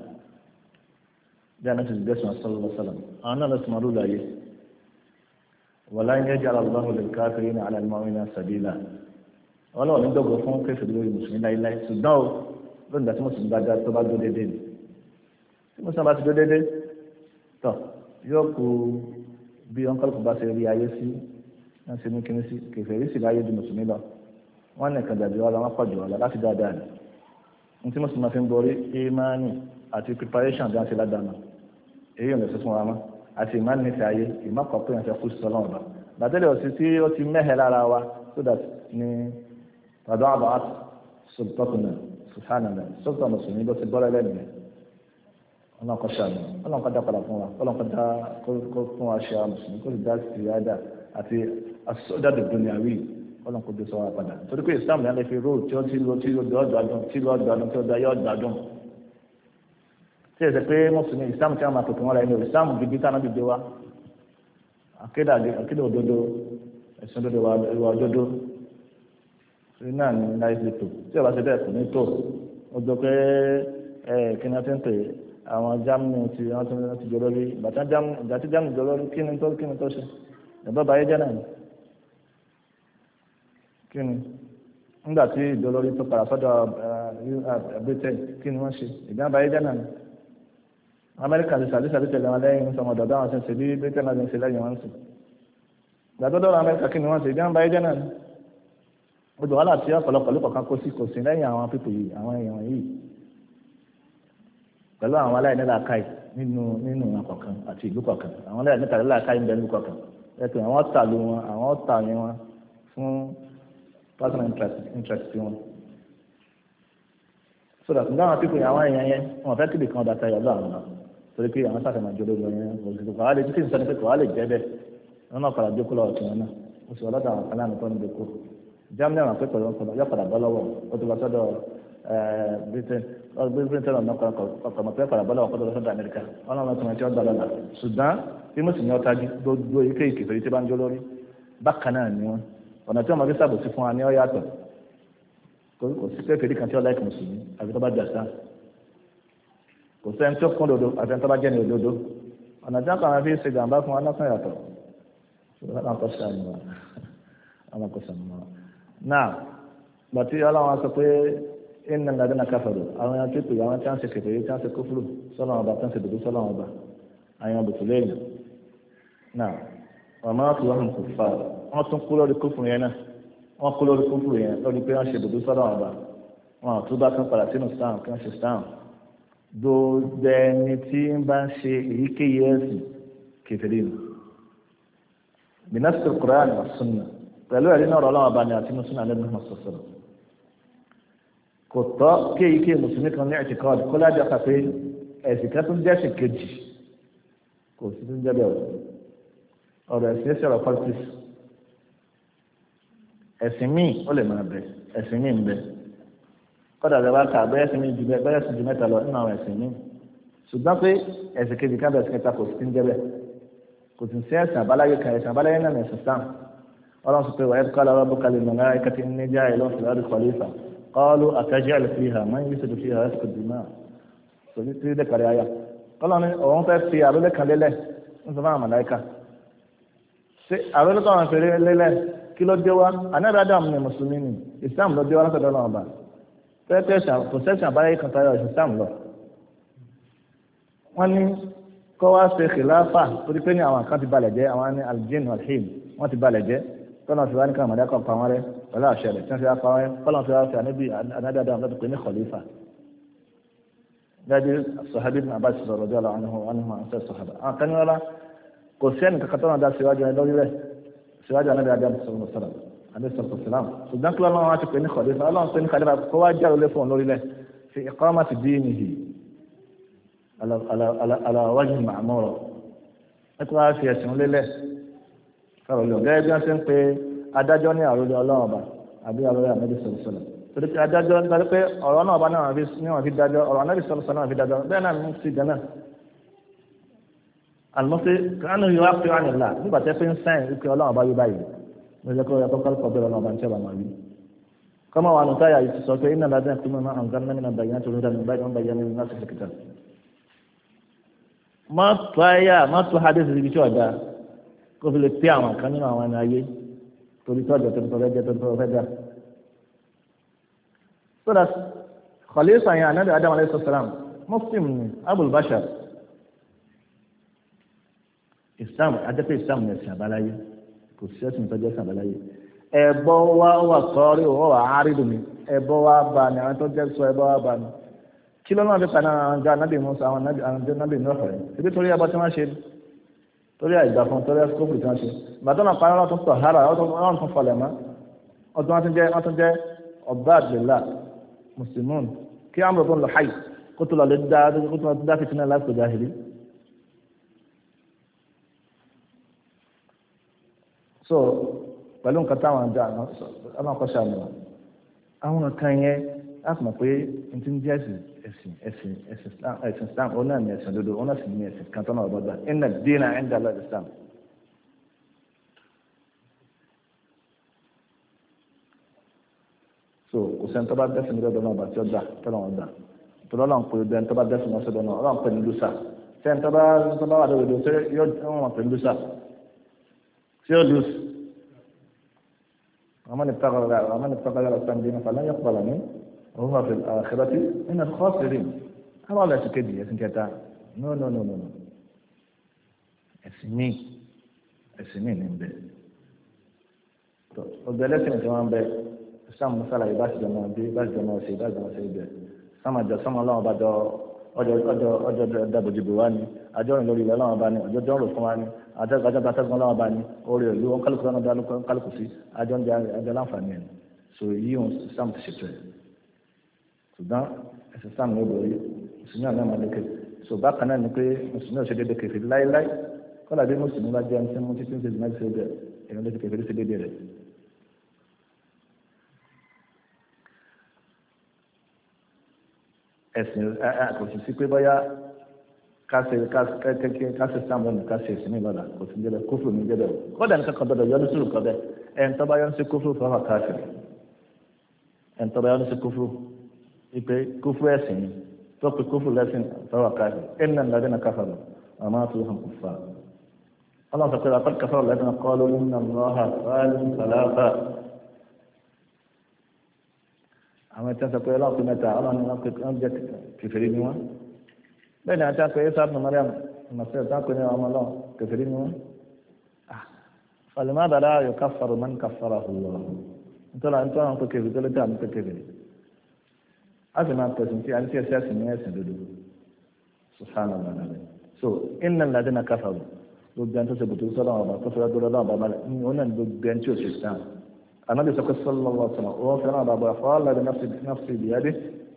bí a náà ti gbẹ́sùn sallallahu alaihi wasallam àwọn náà lọ́sùn máa lóla yé wala yaj'al Allahu lil-kafirina 'ala al-mu'minina sabila wọn lọ́wọ́ ní dọ́gọ̀ fún kẹfìrí lórí mùsùlùmí láíláí ṣùgbọ́n o lónìí dá tí mùsùlùmí bá dá tó bá dó déédéé ni tí mùsùlùmí bá ti dó déédéé tọ́ yóò kú bí wọn kọ́lùkù bá ṣe rí ayé sí wọn ṣe ní kíní sí kẹfìrí sì láyé ju mùsùlùmí lọ wọn ní kan dàbí ọlọ wọn pọ̀ jù ọlọ láti dáadáa ni ní tí mùsùlùmí fi ń borí ìmánì àti preparation bí wọn ṣe ládàáná èyí ò lè sọ fún wa mọ́ àti ìmánì nífẹ̀ẹ́ ayé ìmọ̀kọ̀ pé wọn ṣe kú sí ọlọ́run bá bàtẹ́lẹ̀ òsì tí ó ti mẹ́hẹ̀ lára wa so that ni tàdó àbáwá sọ̀tọ̀kùnà sùhánàlẹ̀ sọ̀tọ̀ mùsùlùmí ló ti bọ́lẹ̀ lẹ́nu rẹ̀ ọlọ́nkọ́ sàmì ọlọ́nkọ́ dá padà fún wa ọlọ́nkọ́ dá kó fún wa ṣe àwọn mùsùlùmí kó sì dá sí àdá àti asọ́dàdì dùnìyàwí ọlọ́nkọ́ dé sọ wa padà torí pé ìsìlámù yẹn lè fi róò tí ó ti lọ tí ó dọ̀ ọ̀dọ̀ tí ó dọ̀ ọ̀dọ̀ tí ó dọ̀ yọ̀ ọ̀dọ̀ tí ẹ̀sẹ̀ pé mùsùlùmí ìsìlámù tí wọ́n máa tòkè wọn rẹ̀ ní ìsìlámù gidi tí wọ́n gbé wa akéda akéda òdodo ẹ̀sìn òdodo wa òdodo náà ní láì fi tò tí ọba ṣe bẹ́ẹ̀ kò ní tò ó jọ pé ẹ kí ni wọ́n ti ń pè àwọn Germany tí wọ́n ti ń ti jọ lórí bàtà Germany ìgbà tí Germany jọ lórí kí ni tó kí ni tó ṣe ẹ̀bọ́ báyé jẹ́ náà ni kí ni nígbà tí ìjọ lórí tó padà sọ́dọ̀ Britain kí ni wọ́n ṣe ìgbà báyé jẹ́ náà ni Amẹ́ríkà ti sàdí sàdí tẹ̀lé wọn lẹ́yìn sọmọ dọ̀dọ̀ àwọn ṣe ń ṣe bí Britain náà ti ń ṣe lẹ́yìn wọn ń ṣe ìgbà tó dọ̀rọ̀ Amẹ́ríkà kí ni wọ́n ṣe ìgbà báyé jẹ́ náà ni odò wàhálà tí ọ̀pọ̀lọpọ̀ lóko kan kó sí kò sí lẹ́yìn àwọn pípò yìí àwọn èèyàn yìí pẹ̀lú àwọn aláìní làákàyè nínú nínú àkọ̀kan àti ìlú kọ̀ọ̀kan àwọn aláìní tàbí làákàyè ń bẹ nínú kọ̀ọ̀kan ẹ̀tọ́ àwọn tà ló wọn àwọn tà yẹn wọn fún personal interest interest wọn. so that nígbà wọn pípò yìí àwọn èèyàn yẹn wọn fẹ́ kíbi kan dàtà yọ̀lọ́ àwọn náà torí pé àwọn sáfẹ́ máa jọlọ́ yẹn òṣèlú kò wá lè títí nítorí pé kò wá lè jẹ́ bẹ́ẹ̀ wọn náà padà jókòó lọ́wọ́ tiwọn náà oṣù ọlọ́dà àwọn kan láàánú tó ń jókòó Germany àwọn akẹ́kọ̀ọ́ yọ̀ padà yọ̀ padà bọ́ lọ́wọ́ ó ti lọ sọ́dọ̀ Britain Britain ọ̀nà ọkọ̀ mọ̀tẹ́ padà bọ́ lọ́wọ́ kó tó lọ sọ́dọ̀ America wọn náà lọ́tún ẹ̀tí ọ̀dọ̀ lọ́la ṣùgbọ́n bí mo sì ní ọ̀tá gbogbo ike ìkẹfẹ́ yìí tí bá ń jó lórí bákan náà ni wọn ọ̀nà tí wọn máa fi sàbòsí fún wa ní ọ yàtọ̀ kò sí kékeré kan tí ó láìkì mùsùlùmí àti tó bá jà sáà kò sẹ́ni tó kún dodo àti tó bá jẹ́ ní òdodo ọ̀nà tí wọn kàn máa fi ṣe gàmbá fún wa lọ́sàn yàtọ̀ náà bàtí ọlọ́run sọ pé iná nàdí nà káfàdù àwọn ẹni tó pè àwọn tí wọ́n ṣe kẹfẹ́ yìí tí wọ́n ṣe kófúrú sọ́lọ́run ọba tí wọ́n ṣe dòdò sọ́lọ́run ọba àwọn àbùtù lẹ́yìn náà wọ́n máa fi wọ́n kò fà wọ́n tún kú lórí kúfùrù yẹn náà wọ́n kú lórí kúfùrù yẹn lórí pé wọ́n ṣe dòdò sọ́dọ̀ wọn bá wọn àtúntò bá tún padà sínú sáà kí wọ́n ṣe sáà gbogbo ẹni tí ń bá ń ṣe èyíkéyìí ẹ̀sìn kèfèrí ni bínásítì Qur'an wa sunna pẹ̀lú ẹ̀rí náà ọlọ́run ọba ni àti mùsùlùmí alẹ́ nínú sọ̀sọ̀rọ̀ kò tọ́ kéèké mùsùlùmí kan ní ẹ̀tì kọ́ọ̀dù kó lájà kà pé ẹ̀sìn kan tó ń jẹ́ ẹ̀sìn kejì kò sí tó ń jẹ́ bẹ́ẹ̀ ọ̀rọ̀ ẹ̀sìn ẹ̀sìn ọ̀rọ̀ politics ẹ̀sìn míì ó lè máa bẹ ẹ̀sìn míì ń bẹ kọ́dà rẹ̀ wá kà bẹ́ẹ̀ ẹ̀sìn míì ju bẹ́ẹ̀ bẹ́ẹ̀ ẹ̀sìn ju mẹ́ta lọ nínú àwọn ẹ̀sìn míì ṣùgbọ́n pé ẹ̀sìn kejì kan bẹ̀ ẹ̀sìn kẹta kò sí tó ń jẹ́ bẹ́ẹ̀ kò sì sí ẹ̀sìn àbáláyé kan ẹ̀sìn àbáláyé náà ẹ̀sìn sáà ọlọ́run sọ pé wàá ẹ̀ka lọ́wọ́ bó kalẹ̀ mọ̀ náà ẹ̀ka tí ń já ẹ̀ lọ́sùn lọ́dún kọ́lífà kọ́ọ́lù àtẹ́jẹ́ fiha man yusrifu fiha yasfiku dimaa sọ̀rọ̀ tí dẹ́ kárí ayá ọlọ́run òun fẹ́ fi àrólé kan lélẹ̀ ń sọ fún àwọn màláíkà ṣé àrólé kan fẹ́ lélẹ̀ kí ló dé wá anábì Ádámù ní mùsùlùmí ni Islam ló dé wá látọ̀dọ̀ náà bá tẹ́tẹ́ kò sẹ́sìn àbáyé kan tayọ Islam lọ. wọ́n ní kọ́ wá ṣe khilafa torí pé ní àwọn kan ti balẹ̀ jẹ́ àwọn ní aljinn alhim wọ́n ti balẹ̀ jẹ́ tọ́nà fi wá ní káwọn mọ̀dákọ̀ pa wọn rẹ́ pẹ̀lú àṣẹ rẹ̀ tí wọ́n fi wá pa wọn rẹ́ kọ́lọ́n fi wá fi ànábì anádáadáa lọ́dún pé ní khalifa dájú sọ̀hábí ní abáṣe sọ̀rọ̀ ọjọ́ àwọn àwọn àwọn àṣẹ sọ̀hábà àwọn kan ní wọ́n lá kò sí ẹnì kankan tọ́nà dá síwájú ẹ lórí rẹ̀ síwájú anábì adáadáa sọ̀rọ̀ sọ̀rọ̀ anábì sọ̀rọ̀ sọ̀rọ̀ ṣùgbọ́n kí wọ́n ti pè ní khalifa ọlọ́run pé ní khalifa kó wá jẹ́ òlé fún lórí rẹ̀ fi iqamati dinihi ala wajhi ma'mur ẹ tó wá fi ẹ̀sìn lélẹ̀ sọ̀rọ̀ lọ gẹ́gẹ́ bí wọ́n ṣe ń pe adájọ́ ní àròlé ọlọ́run ọba àbí àròlé ànábì sọ̀rọ̀ sọ̀rọ̀ torí pé adájọ́ nítorí pé ọ̀rọ̀ náà ọba náà ní wọ́n fi dájọ́ ọ̀rọ̀ ànábì sọ̀rọ̀ sọ̀rọ̀ náà fi dájọ́ bẹ́ẹ̀ náà ní ti gánà àlùmọ́sí kánú yóò wá pé wà nílà nígbà tẹ́ pé ń sáyìn wípé ọlọ́run ọba yóò báyìí ló jẹ́ kó yẹ kó kálukọ̀ bẹ́ẹ̀ ọlọ́run ọba ń tẹ́wà máa yí. kọ́mọ wa nù táyà yìí ti sọ pé iná ládé kí mọ́ àǹkan náà nínú bàyàn tó ń dánù báyìí wọ́n bàyàn nínú láti fìkìtà. má tó ayá má tó hadith ibi tí ọ̀dà kó fi lè pé àwọn kan nínú àwọn ẹni ayé torí tọ́jú tó ń tọ́jú ẹjẹ́ tó ń tọ́jú ẹjẹ́. so that khalifa yẹn anabi adam alayhi salam muslim ni abul bashar islam adẹ́pẹ́ islam ní ẹ̀sìn àbáláyé kò sí ẹ̀sìn tọ́jú ẹ̀sìn àbáláyé ẹ̀bọ wa wà sọ́ọ́rí wọ́n wà árídùn mi ẹ̀bọ wa bá ní àwọn tó jẹ́ sọ ẹ̀bọ wa bá ní kí ló náà fi padà àwọn ọjọ́ anabi musa àwọn anabi nọ́ọ̀fẹ̀ ebi torí ẹbọ tí wọ́n ṣe torí àìgbà fún torí ẹsikópù tí wọ́n ṣe ìbátan náà parí ọlọ́tún tọ̀ hárà ọlọ́run tún falẹ̀ mọ́ ọdún wọn tún jẹ́ wọ́n tún jẹ́ ọba àdìlá mùsùlùmí kí àmọ̀ tó ń lọ háì kó tó lọ lè dá kó tó lọ dá fìtínà lásìkò jáhìlì. so pẹ̀lú nǹkan táwọn àjà ọlọ́run kọ́ ṣàmì wọn àwọn nǹkan yẹn á mọ̀ pé n ti ń jẹ́ ẹ̀sìn ẹ̀sìn ẹ̀sìn ẹ̀sìn Islam ó náà ní ẹ̀sìn dodo ó náà sì ní ẹ̀sìn kan tó náà gbọ́dọ̀ inna ad-dina 'inda Allah al-Islam. so kò sẹ́ni tó bá dẹ́sìn ní ọ̀dọ̀ náà bá tí ó gbà tó náà gbà tó lọ́la ń pè é bẹ́ẹ̀ tó bá dẹ́sìn náà sọ́dọ̀ náà ọlọ́run pè ní lùsà sẹ́ni tó bá tó bá wà lórí ìdó tó yọ wọn pè ní lùsà tí ó lùs ومن ابتغى ومن ابتغى غير الإسلام دينا فلن يقبل منه وهو في الآخرة من الخاسرين. هذا لا تكذب يا سنكتا نو نو نو نو اسمي اسمي نبي وبلاتي نتوان بي سام مسألة يباش جماعة بي باش جماعة سي باش جماعة سي بي سام جا سام الله بعد ọjọ́ ọjọ́ ọjọ́ dàbòjìbò wa ni àjọ ìlú ilẹ̀ ọlọ́run ọba ni ọjọ́ jọ́ ń rò fún wa ni àjọ àjọ àtẹ́gùn ọlọ́run ọba ni orí ìlú wọn kálukú náà dá kálukú sí àjọ ń jẹ àjọ láǹfààní ẹ̀ so yìí òun sam ti ṣètò ẹ̀ ṣùgbọ́n ẹ̀sìn sam ló borí mùsùlùmí àná máa lékè so bákan náà ni pé mùsùlùmí ò ṣe déédéé kẹfì láéláé kọ́lá bí mùsùlùmí bá jẹ́ ẹni tí mo ti ti ń ṣe ìdìmọ́ ṣe bẹ̀ èèyàn ló ti kẹfì ṣe déédéé rẹ̀. ẹ̀sìn kò sì sí pé bóyá kásẹ̀ kásẹ̀ kásẹ̀ sáàmù lọ́nà kásẹ̀ ẹ̀sìn nígbà náà kò sí jẹ́bẹ̀ kófùrù ní jẹ́bẹ̀ kódà nǹkan kan dọ̀dọ̀ yọdún sùrù kan bẹ́ẹ̀ ẹ̀ ń tọ́ba yọdún sí kófùrù fún àwọn káfíìn ẹ̀ ń tọ́ba yọdún sí kófùrù ìpè kófùrù ẹ̀sìn ni tó pe kófùrù lẹ́sìn fún àwọn káfíìn ẹ̀ ń nà ní adé káfà lọ àmọ́ àti òhàn kò fà ọlọ́run sọ pé àpẹẹrẹ káfà lẹ́sìn kọ́ló nínú ọ̀hà àwọn ẹ̀tẹ́ sọ pé ọlọ́run pé mẹ́ta ọlọ́run ni wọ́n pé wọ́n jẹ́ kèfèrí ni wọ́n bẹ́ẹ̀ ni àti àpẹẹrẹ sáà nù Mariam nàṣẹ́ ìtàn pé ní ọmọ ọlọ́run kèfèrí ni wọ́n فلماذا لا يكفر من كفره الله انت لا انت انت كيف تقول انت كيف هذا ما تسمى انت اساس الناس سبحان الله العظيم so ان الذين كفروا gbogbo ẹni tó ṣe bùtù sọ́dọ̀ ọba tó fẹ́rẹ́ dúró lọ́wọ́ ọba òun náà ní gbogbo ẹni tí ò ṣe islam anábì sọ pé sallallahu alaihi wasallam òun fẹ́ràn ọba bọ̀ fọ́ lẹ́bi nafsi biyadi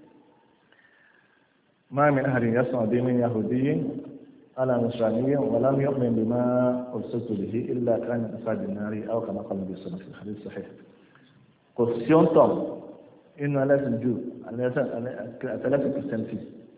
ma min ahadin yasma bi min yahudiyyin ala nasraniyyin wa lam yu'min bima ursiltu bihi illa kana min ashabin nari aw kama qala nabi sallallahu alaihi wasallam fi hadith sahih kò sí ohun tọ̀ inú ẹlẹ́sìn jù ẹlẹ́sìn kìrìsìtẹ́ntì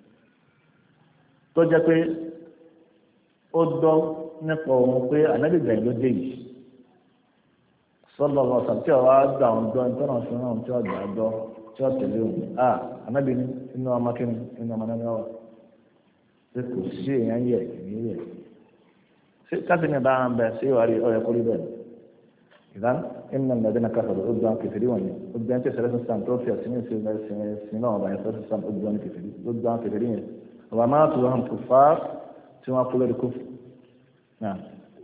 tó jẹ́ pé ó dọ́ nípa òun pé ànábì gbẹ̀yìn ló dé yìí sọ́lọ́ lọ sàn tí ọ̀rọ̀ àgbà òun dọ́ nítorí àwọn fún òun tí ó gbà dọ́ tí ó tẹ̀lé òun à ànábì ní inú ọmọ kí ni inú ọmọ náà wà pé kò sí èèyàn yẹ èèyàn yẹ ṣé káfí ní báwọn bẹ ṣé wàá rí ọ̀rẹ́ kórìí bẹ́ẹ̀ ìdán inú ọmọdé náà káfọ̀ ó dọ́ kẹfìrí wọ̀nyí ó gbẹ́ tí ìṣẹ̀lẹ̀ sísan tó fi ẹ̀sìn ìṣẹ̀lẹ̀ náà ọba yẹn tó sísan ó dọ́ kẹfìrí ó dọ́ kẹfìrí yẹn ọba máa tó hàn kò fà tí wọ́n kú lórí kófù náà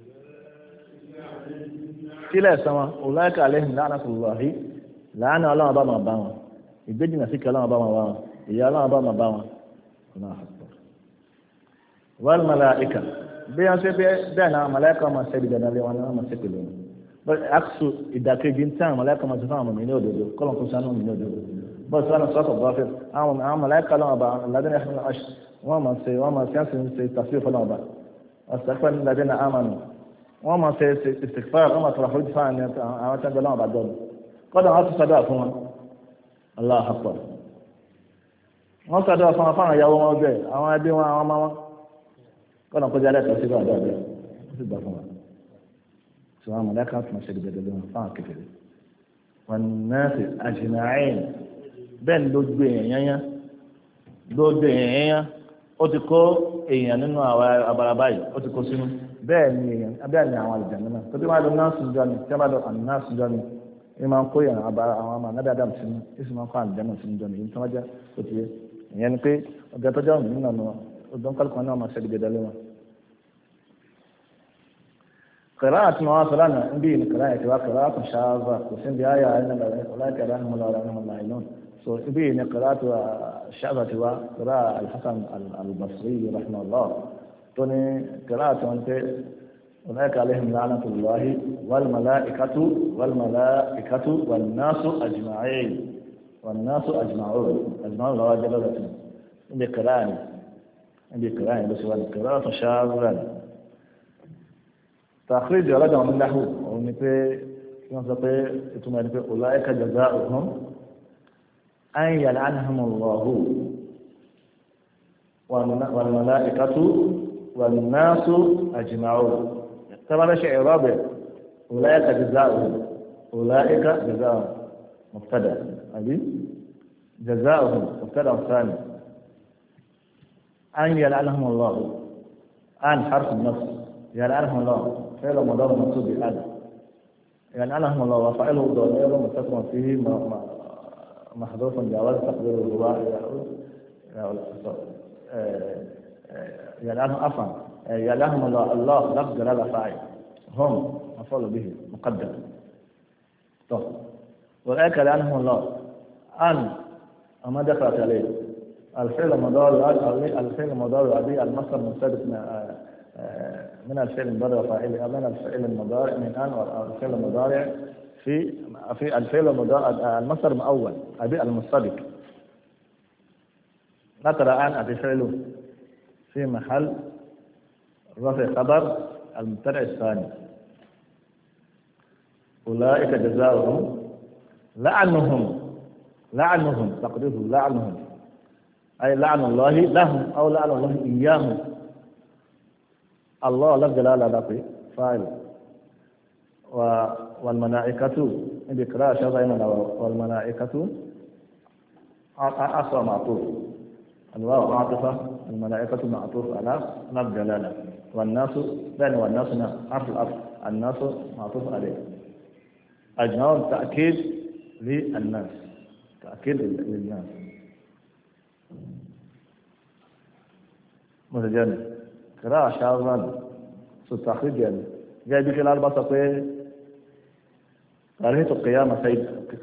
sílẹ̀ sọ́wọ́n ọ̀láìka àlẹ́hìn la'natullahi láàánú ọlọ́run bá máa bá wọn ìgbéjìnà síkẹ́ ọlọ́run bá máa bá wọn ìyá ọlọ́run bá máa bá wọn ọ̀nà àpapọ̀. wal malaika bí wọ́n ṣe bẹ́ẹ̀ náà màláìka máa ṣe ìdàdà lé wọn náà máa ṣe pẹ̀lú wọn. bẹ́ẹ̀ àkùsù ìdàkejì tí àwọn màláìka máa ṣe fún àwọn mìíràn òdodo kọ́lọ̀ kó sánú mìíràn òdodo bọ́ọ̀ sọ́nà sọ́kọ̀ bọ́ọ̀fẹ́ àwọn màláìka lọ́wọ́ bá ládínà wọ́n máa ṣe wọ́n máa ṣe ṣe tàfíì fọlọ́wọ́ bá أستغفر الذين آمنوا وما في استغفار وما تروحوا دفاعا أو تبلغوا بعد ذلك قد عرفوا صداقهم الله أكبر wọ́n sọ̀dọ̀ fún wọn fáwọn ìyàwó wọn bẹ́ẹ̀ àwọn ẹbí wọn àwọn ọmọ wọn kọ́nà kó jáde ẹ̀kọ́ síbẹ̀ ọ̀dọ́ ọ̀dọ́ ó sì gbà fún wọn. sọ wọn mọ̀lẹ́ka tó máa ṣe gbẹdẹ lóhùn fáwọn kékeré wọn náà sì àjìnàáyìn bẹ́ẹ̀ ni ló gbé èèyàn yányá ló gbé èèyàn yányá ó ti kó èèyàn nínú àwọn abaraba yìí ó ti kó sínú bẹ́ẹ̀ ni èèyàn bẹ́ẹ̀ ni àwọn àlùjànnú náà tó bí wọ́n á lọ nọ́ọ̀sì jọ ni tí wọ́n bá lọ àná nọ́ọ̀sì jọ ni ní máa ń kó èèyàn àwọn ọmọ anábì adam sínú tí sì máa ń kó àlùjànnú sínú jọ ni èyí tí wọ́n jẹ́ ó ti yé ìyẹn ni pé ọjà tó jẹ́ òmìnira nínú wọn ọdún kálukú náà máa ṣẹ́gi dédé lé wọn. kẹ̀rá àti màá sọ lánàá ń bí ìní kẹ̀rá yẹn ti wá kẹ̀rá àtún ṣááfà kò sí ibi ayé àyìn náà ọláìkẹ̀rá ni mo lọ rẹ̀ ni mo là ìlú so ibi ìní kẹ̀rá tó ṣááfà ti wá kẹ̀rá alhassan albasri rahimahullah tó ní kẹ̀rá àti wọn pé ọláìkẹ̀ aléhìn lánàtúláhi wàlmàláìkàtú wàlmàláìkàtú wàlnásù àjùmáyé wàlnásù àjùmáyé àjùmáyé lọ́wọ́ jẹ́ lọ́dọ̀ tó ibi kẹ̀rá ni ibi kẹ̀rá ni ló sì wà ní kẹ̀rá tó ṣááfà ni تأخير جلده من له ونبي نصبي ثم نبي أولئك جزاؤهم أن يلعنهم الله والملائكة والناس أجمعون طبعا شيء رابع أولئك جزاؤهم أولئك جزاؤهم مبتدأ أبي جزاؤهم مبتدأ ثاني أن يلعنهم الله أن حرف النص يلعنهم الله فعل مضارع منصوب بهذا يعني أنهم الله وفعله ضمير مستتر فيه محذوف جواز تقديره هو يلعنهم عفوا يلعنهم الله الله لفظ جلالة فاعل هم مفعول به مقدم طب وذلك يلعنهم الله أن أما دخلت عليه الفعل مضارع الفعل مضارع به المصدر مستتر من الفعل المضارع فاعل من الفعل المضارع من أن الفعل المضارع في في الفعل المضارع المصدر الأول أبي المصدق نترى أن أبي فعله في محل رفع خبر المبتدأ الثاني أولئك جزاؤهم لعنهم لعنهم تقديره لعنهم أي لعن الله لهم أو لعن الله إياهم الله لفظ جلاله لفظ فاعل والملائكة بقراءة شذا والملائكة أصل معطوف الواو عاطفة الملائكة معطوف على لفظ جلاله والناس بين والناس حرف الأصل الناس معطوف عليه أجمعون تأكيد للناس تأكيد للناس متجانب قراءة شاذة ستخرج يعني جاي بك الأربعة سطح كرهت قيام زيد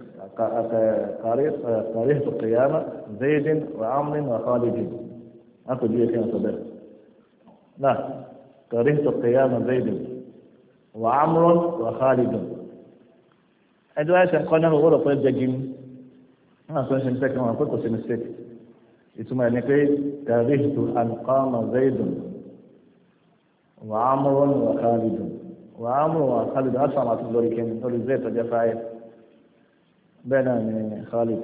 كرهت قيام زيد وعمر وخالد أقول لي كيف صدق لا كرهت قيام زيد وعمر وخالد أدوات قلنا هو رفض الجيم ما كنت مستك ما كنت مستك اسمه يعني كي كرهت أن قام زيد وعمر وخالد وعمر وخالد أصلا ما تقول لي كم تقول زيد وجفاء بين خالد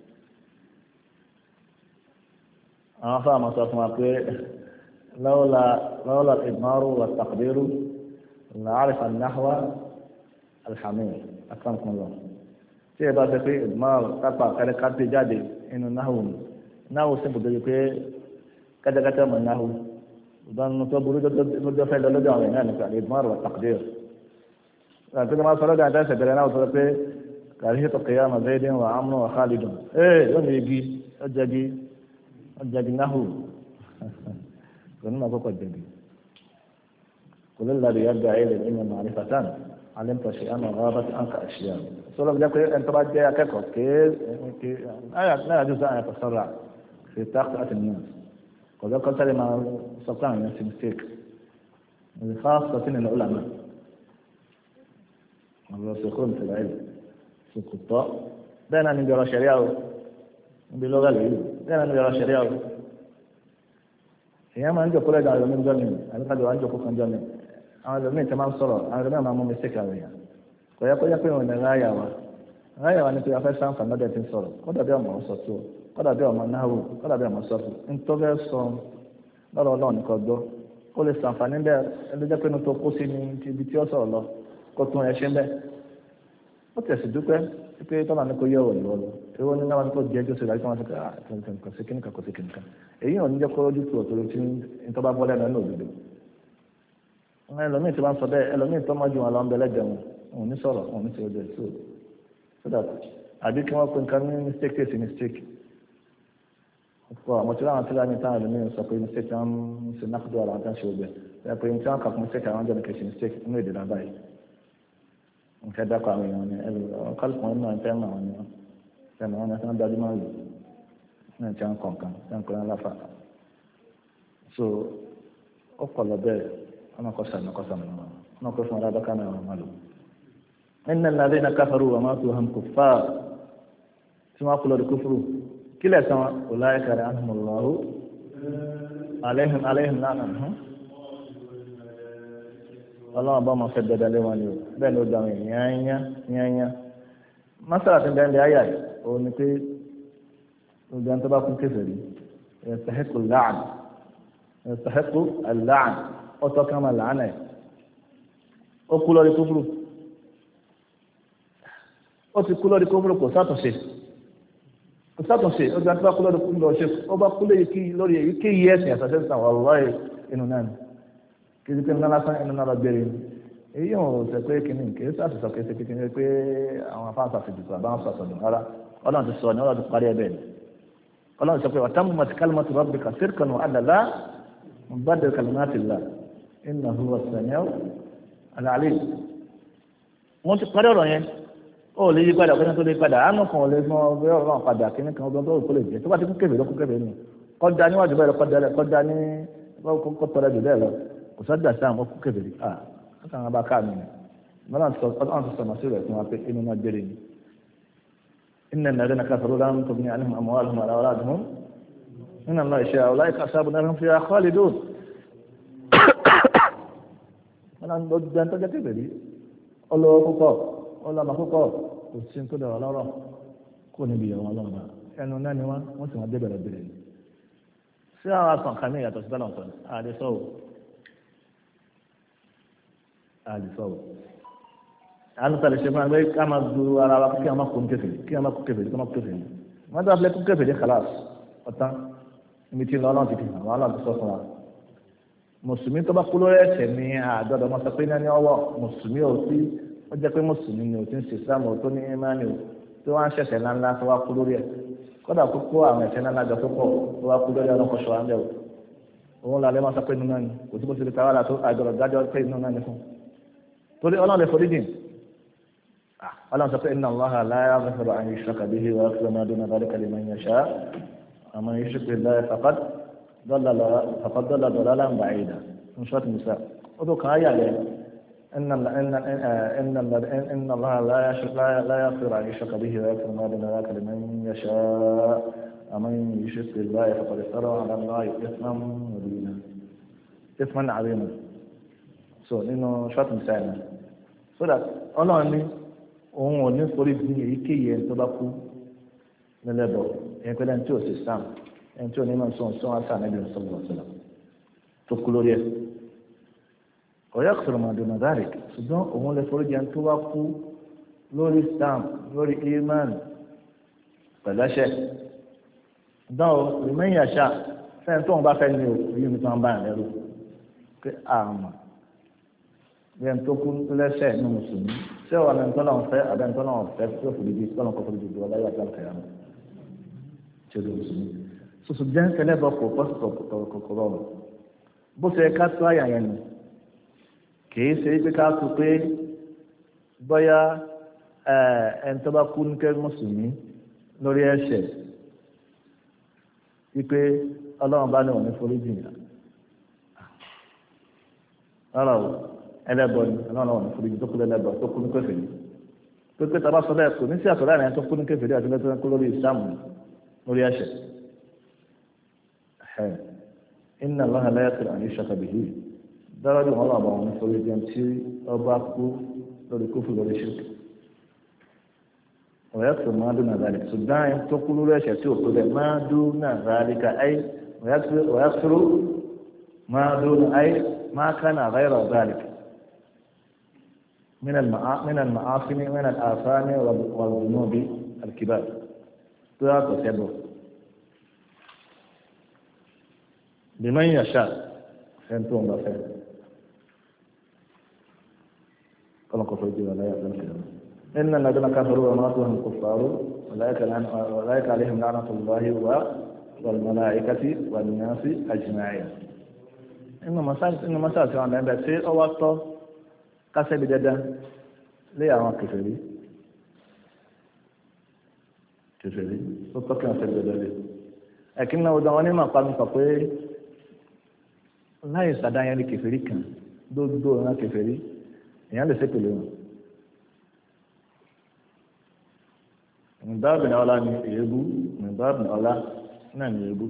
أنا فاهم أصلا لولا لولا الإضمار والتقدير لعرف النحو الحميد أكرمكم الله tí ẹ bá ṣe pé ìgbìmọ̀ kápá kárẹ́kátì jáde inú náhù náhù sí ibùdó yìí pé kẹ́tẹ́kẹ́tẹ́ mọ̀ náhù ìdánù tó burú lọ́jọ́ fẹ́ lọ́jọ́ àwọn èèyàn nípa ìgbìmọ̀ rẹ̀ tàkìdír. àti kí wọ́n sọ lọ́dọ̀ àtẹ́sẹ̀ bẹ̀rẹ̀ náà sọ pé kàrí tó kìyà mà Zaydin wà Amr wà Khalid. ee yóò ní igi ó jẹgi ó jẹgi náhù kò ní ma kọ́kọ́ jẹgi. kò lè lọ́dọ̀ yàgbé ayé lè ní ma'rifatan علمت شيئا وغابت عنك أشياء. سورة بجاك أنت بعد جاي أكثر كي لا يجوز أن يتسرع في تقطعة الناس. وذا قلت لي ما سلطان الناس مستيك. خاصة العلماء الراسخون في العلم في الخطاء بين أن يجرى شريعة بلغة العلم بين أن يجرى شريعة. هي ما عندك كل هذا من جميع أنا قد عندك كل جميع. àwọn ẹlòmíì tí máa ń sọ̀rọ̀ àwọn ẹlòmíì máa mú mistake àwọn èèyàn kò yẹ kó yẹ pé òun ní ráyà wa ráyà wa ni pé afẹ́ sáǹfà lọ́dẹ̀ tí ń sọ̀rọ̀ kódà bí ọmọ sọ tó kódà bí ọmọ náwó kódà bí ọmọ sọ tó ntọ́fẹ́ sọ lọ́rọ̀ ọlọ́run nìkan gbọ́ ó lè sàǹfà níbẹ̀ ẹlẹ́jẹ́ pé inú tó kó sí ní ibi tí ó sọ̀rọ̀ lọ kó tún ẹṣin bẹ́ẹ̀ ó tẹ̀sí dúpẹ́ pé tọ́lá ní kó yẹ òòlù ọlọ èwo ní náà kó jẹ́ jọ́sẹ̀ láti wọ́n ti kọ́ sí kíníkà kó sí kíníkà èyí ò ní jẹ́ kó lójú tó òtòrò tí ntọ́ba bọ́ lẹ́nu ẹ̀ òdodo ẹlòmíì tí wọ́n sọ bẹ́ẹ̀ ẹlòmíì tó máa ju wọn lọ ń bẹ lẹ́gbẹ̀ẹ́ wọn òun ní sọ̀rọ̀ òun ní ṣe ojú ẹ̀ so so that àbí kí wọ́n pe nǹkan ní mistake tẹ̀sí mistake ọ̀pọ̀ àmọ́ tí wọ́n ti rà ní táwọn ẹlòmíì sọ pé mistake tí wọ́n ń ṣe nákúdọ̀ àwọn tó ń ṣe ojú ẹ̀ ẹ̀ pé tí wọ́n kà fún mistake àwọn jẹ́ ní kẹ̀sì mistake inú èdè náà báyìí nǹkan dákọ̀ àwọn èèyàn ni ẹlòmíì kálukú wọn náà tẹ́ mọ̀ wọn ni wọn tẹ́ mọ̀ wọn ni wọ́n dájú máa lò ní ẹ̀ tí wọ́n kọ̀ọ̀kan tí wọ́n kọ̀ láfa so ó kọ̀ lọ bẹ́ẹ̀ أنا قسم أنا قسم أنا قسم على ذلك أنا مالو إن الذين كفروا وماتوا هم كفار ثم قالوا الكفر كلا سما أولئك لعنهم الله عليهم عليهم لعنهم الله أبا ما سدد عليهم اليوم بين قدامي نيانيا نيانيا مسألة بين الآيات ونقول وجان تباكم كفري يستحق اللعن يستحق اللعن ọtọ kan máa làánà ẹ ó kú lórí kúfúrú ó ti kú lórí kúfúrú kò sátúnṣe kò sátúnṣe ó gbà tó bá kú lórí kúfúrú ọṣẹ ó bá kú lórí kí lórí èyí kí yí ẹsìn àtàṣe sàn wà lọ́ọ̀ inú náà ni kí ni pé ńlá lásán inú náà lọ gbére ni èyí ò sẹ pé kìnnì kì í sàtúnṣe kì í ṣe kìnnì pé àwọn afáǹsà ti dùkú àbáwọn sọ̀tọ̀ rárá ọlọ́run ti sọ ní ọlọ́run ti parí ẹ bẹ́ẹ̀ ni ọlọ́run sọ pé وتمت كلمة ربك صدقا وعدلا مبدل كلمات الله إنه هو السميع العليم wọ́n ti parí ọ̀rọ̀ yẹn ó lè yí padà kí ní tó lè padà àánú kan ò lè mọ ọgbẹ́ ọ̀rọ̀ náà padà kí ní kan ọgbọ́n tó kó lè jẹ́ tó bá ti kú kébè ló kú kébè nù kọjá níwájú bẹ́ẹ̀ lọ kọjá ní kó tọ́lẹ̀ jù bẹ́ẹ̀ lọ kò sọ́jà sáà ó kú kébè rí à ó kàn án bá ká mi mọ́nà ti sọ̀nà sí rẹ̀ fún wa pé inú náà gbére ni إن الذين كفروا لم تغني عنهم أموالهم ولا أولادهم من الله شيئا أولئك أصحاب النار هم فيها خالدون wọn lọ gbẹ tó jẹ kébèrè ọlọ́wọ́ púpọ̀ ọlọ́mọ púpọ̀ kò sí tó dọ̀rọ̀ lọ́rọ̀ kó níbi ìyàwó ọlọ́mọ ẹnu náà ni wọn wọn sì wọn dé bẹ̀rẹ̀ bẹ̀rẹ̀ ni sí àwọn asàn kan ní ìyàtọ̀ sí tọ́lọ̀ tọ́lọ̀ àdìsọ́wò àdìsọ́wò àlùtàlẹ̀ ṣe máa gbé ká máa du ara wa kí a máa kó ń kébèrè kí a máa kó kébèrè kí a máa kó kébèrè wọn dábìlẹ̀ kó kébèrè kàlàs ọ̀tán ibi tí lọ́lọ́ ti fi hàn wọn lọ́ọ́ ti sọ fún wa mùsùlùmí tó bá kú lórí ẹ̀ṣẹ̀ ní àádọ́dọ̀ ọmọ sọ pé ní ọwọ́ mùsùlùmí ò sí ó jẹ́ pé mùsùlùmí ni ò ti ń ṣe islam ò tó ní imáni ò tí wọ́n á ń ṣẹ̀ṣẹ̀ ńláńlá tó wá kú lórí ẹ̀ kódà kó kó àwọn ẹ̀ṣẹ̀ ńláńlá jọ tó pọ̀ tó wá kú lórí ọlọ́kọ̀ṣọ́ wa ń bẹ̀ wò òun làlẹ́ máa sọ pé nínú náà ni kò sí bó ti lè tawádà tó àjọrọ̀ dájọ́ pé nínú náà ni fún torí ọlọ́run lè forí jìn ọlọ́run sọ pé inna Allaha la yaghfiru an yushraka bihi wa yaghfiru ma duna dhalika liman yasha wa man yushrik billahi faqad faqad dalla dalalan ba'ida ní Surat Nisa ó tó kàn á yà lẹ́ إن إن إن إن الله لا لا يغفر أن يشرك به ويغفر ما دون ذلك لمن يشاء ومن يشرك بالله فقد افترى على الله إثما مبينا إثما عظيما. so nínú ṣọ́ọ̀tù sáyẹn so that ọlọ́run ní òun ò ní forí bí èyíkéyìí ẹni tó bá kú nílẹ̀bọ̀ ẹni pẹ́lẹ́ ẹni tí ò sì sàm ẹni tí ò ní máa sọ sọ́wọ́n àṣà níbi ìṣòwò ọ̀sẹ̀ tó kú lórí ẹ̀. ọ̀yá kìsọ̀rọ̀ màdùnà dárì ṣùgbọ́n òun lè forí jẹun tó wá kú lórí stam lórí iman pẹ̀lẹ́ṣẹ̀ dáwọ́ rìmẹ́yìn àṣà fẹ́ẹ́ tó wọn bá fẹ́ ní o yìí ní tí wọ́n bá yàn lẹ́rù pé àmà bí ẹni tó kú lẹ́ṣẹ̀ ní mùsùlùmí ṣé wà ní ntọ́nà ọ̀fẹ́ àbẹ́ ntọ́nà ọ̀fẹ́ tó forí di tọ́nà kọ́ forí di dùn ọláyà tó àkàyà mọ́ ṣé o mùsùlùmí sọ̀sọ̀ jẹ́ kẹlẹ́ bọ̀ kò pọ́sítọ̀ kòkòrò bó ṣe ká tó àyà yẹn ni kìí ṣe pé ká tó pé bóyá ẹni tó bá kú ní kẹ́ mùsùlùmí lórí ẹ̀ṣẹ̀ wípé ọlọ́run bá ní òní forí jìnnà rárá o ẹlẹ́bọ ni ọlọ́run òní forí jìnnà tó kú lẹ́lẹ́bọ tó kú ní kèfèrí tó pé tàbá sọ bẹ́ẹ̀ kò ní sí àtọ̀lá ẹ̀rìn tó kú ní kèfèrí àti lẹ́tọ́ kú lórí ìsàmù lórí ẹ̀ṣẹ̀ inna Allaha la yaghfiru an yushraka bihi dáradì wọn làbà wọn forí jẹun tí ọba kú lórí kófù lórí ṣírkì ọ̀yà tó máa dún nàzàlì ṣùgbọ́n ẹ̀ tó kú lórí ẹ̀ṣẹ̀ tí ò tó dẹ̀ máa dún nàzàlì ká ayé ọ̀yà tó máa dún ayé máa ká nà ghayra zalik من من المعاصي من الآثام والذنوب الكبار ترى تسبب بمن يشاء فهمتم بخير كما كفر جل لا يعلم إن الذين كفروا وماتوا هم كفار أولئك عليهم لعنة الله والملائكة والناس أجمعين إن مساجد إن مساجد عن عند سير أو وقت كسب جدا ليه أما كفري كفري وتوكل على سبيل الله لكنه دعوني ما قال فقيه لا يستدعي يعني كفري كان دو دو أنا كفري يعني لسه كلهم من باب أولى يبو من باب أولى نعم يبو